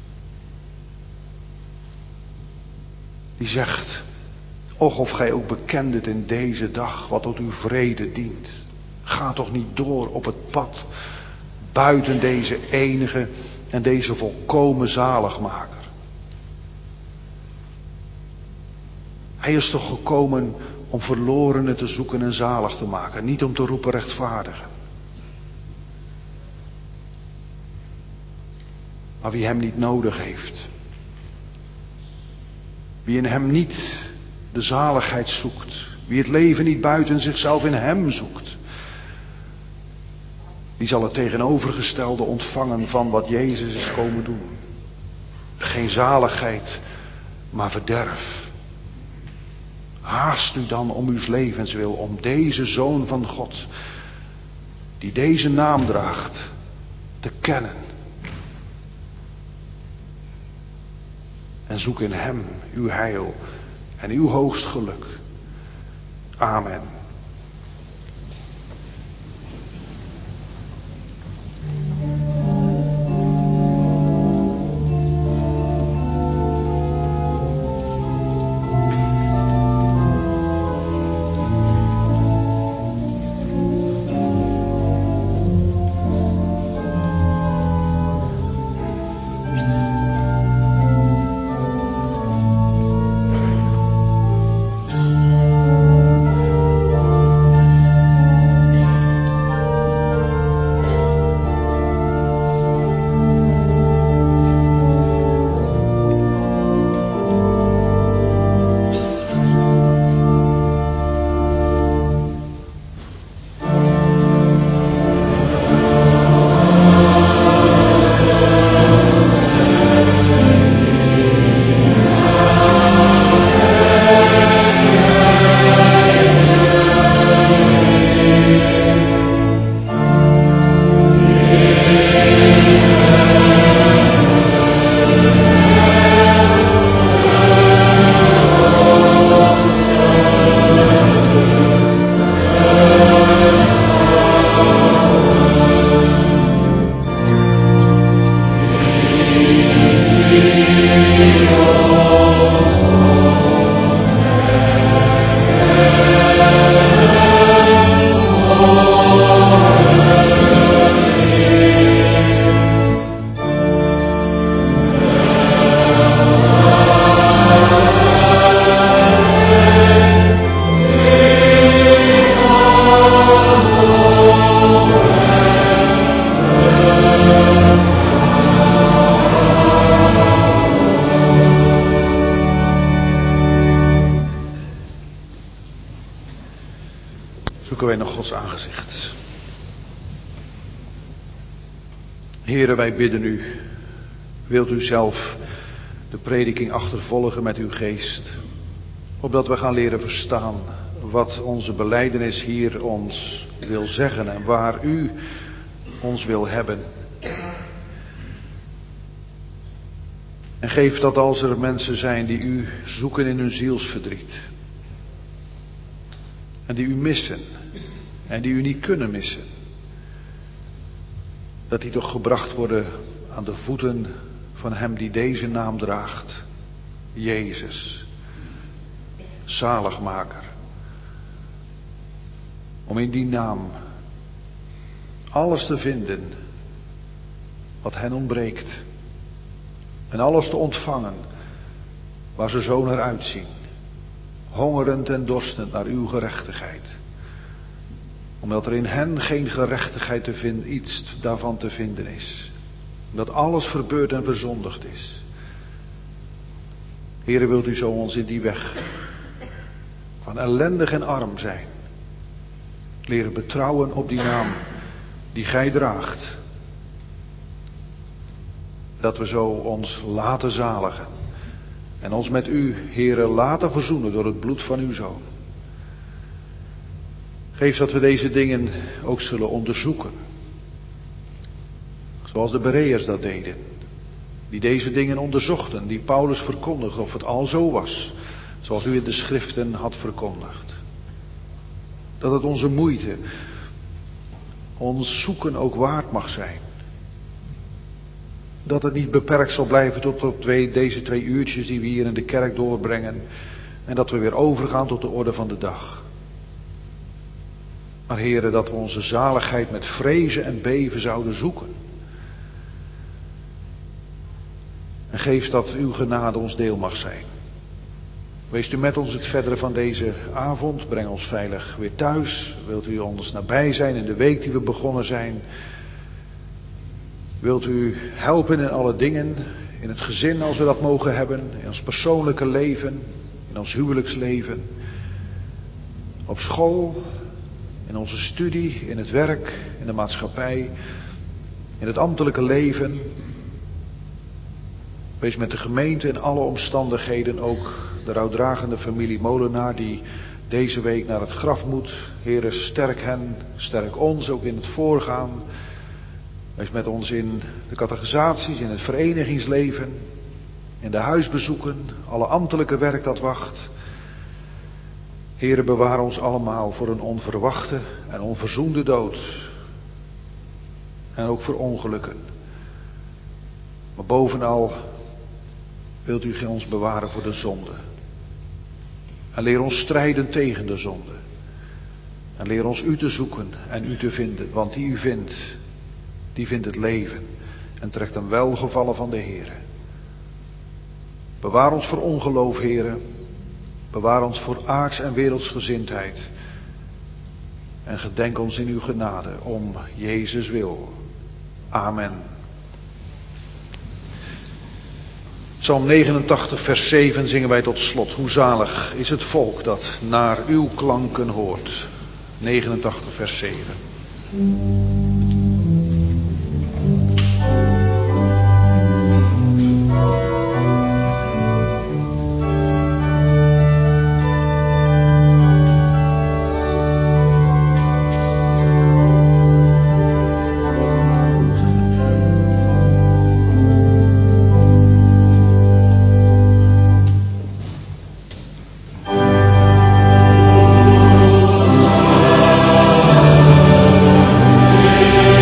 Die zegt, och of gij ook bekend het in deze dag wat tot uw vrede dient. Ga toch niet door op het pad buiten deze enige en deze volkomen zaligmaker. Hij is toch gekomen om verlorenen te zoeken en zalig te maken, niet om te roepen rechtvaardigen. Maar wie hem niet nodig heeft, wie in hem niet de zaligheid zoekt, wie het leven niet buiten zichzelf in hem zoekt, die zal het tegenovergestelde ontvangen van wat Jezus is komen doen. Geen zaligheid, maar verderf. Haast u dan om uw levenswil, om deze Zoon van God, die deze naam draagt, te kennen. En zoek in hem uw heil en uw hoogst geluk. Amen. Zoeken wij nog Gods aangezicht. Heere, wij bidden u, wilt u zelf de prediking achtervolgen met uw geest, opdat we gaan leren verstaan wat onze belijdenis hier ons wil zeggen en waar u ons wil hebben. En geef dat als er mensen zijn die u zoeken in hun zielsverdriet. En die u missen. En die u niet kunnen missen. Dat die toch gebracht worden aan de voeten van hem die deze naam draagt. Jezus. Zaligmaker. Om in die naam alles te vinden wat hen ontbreekt. En alles te ontvangen waar ze zo naar uitzien. Hongerend en dorstend naar uw gerechtigheid. Omdat er in hen geen gerechtigheid te vinden, iets daarvan te vinden is. Omdat alles verbeurd en verzondigd is. Heere, wilt u zo ons in die weg van ellendig en arm zijn. Leren betrouwen op die naam die gij draagt. Dat we zo ons laten zaligen. En ons met u, Heere, laten verzoenen door het bloed van uw Zoon. Geef dat we deze dingen ook zullen onderzoeken. Zoals de Bereërs dat deden. Die deze dingen onderzochten, die Paulus verkondigde of het al zo was. Zoals u in de schriften had verkondigd. Dat het onze moeite, ons zoeken ook waard mag zijn. Dat het niet beperkt zal blijven tot op twee, deze twee uurtjes die we hier in de kerk doorbrengen. En dat we weer overgaan tot de orde van de dag. Maar Heere, dat we onze zaligheid met vrezen en beven zouden zoeken. En geef dat uw genade ons deel mag zijn. Wees u met ons het verdere van deze avond. Breng ons veilig weer thuis. Wilt u ons nabij zijn in de week die we begonnen zijn. Wilt u helpen in alle dingen. In het gezin als we dat mogen hebben. In ons persoonlijke leven. In ons huwelijksleven. Op school. In onze studie. In het werk. In de maatschappij. In het ambtelijke leven. Wees met de gemeente in alle omstandigheden, ook de rouwdragende familie Molenaar die deze week naar het graf moet. Heere, sterk hen, sterk ons ook in het voorgaan. Wees met ons in de catechisaties, in het verenigingsleven, in de huisbezoeken, alle ambtelijke werk dat wacht. Heere, bewaar ons allemaal voor een onverwachte en onverzoende dood. En ook voor ongelukken. Maar bovenal wilt u ons bewaren voor de zonde. En leer ons strijden tegen de zonde. En leer ons u te zoeken en u te vinden. Want die u vindt, die vindt het leven. En trekt een welgevallen van de Heere. Bewaar ons voor ongeloof, Heere. Bewaar ons voor aards- en wereldsgezindheid. En gedenk ons in uw genade om Jezus wil. Amen. Psalm negenentachtig vers zeven zingen wij tot slot. Hoe zalig is het volk dat naar uw klanken hoort. negenentachtig vers zeven. Amen.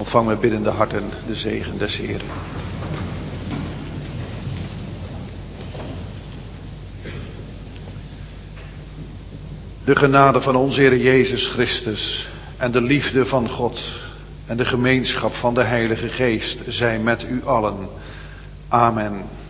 Ontvang met biddende harten de zegen des Heeren. De genade van onze Heer Jezus Christus en de liefde van God en de gemeenschap van de Heilige Geest zij met u allen. Amen.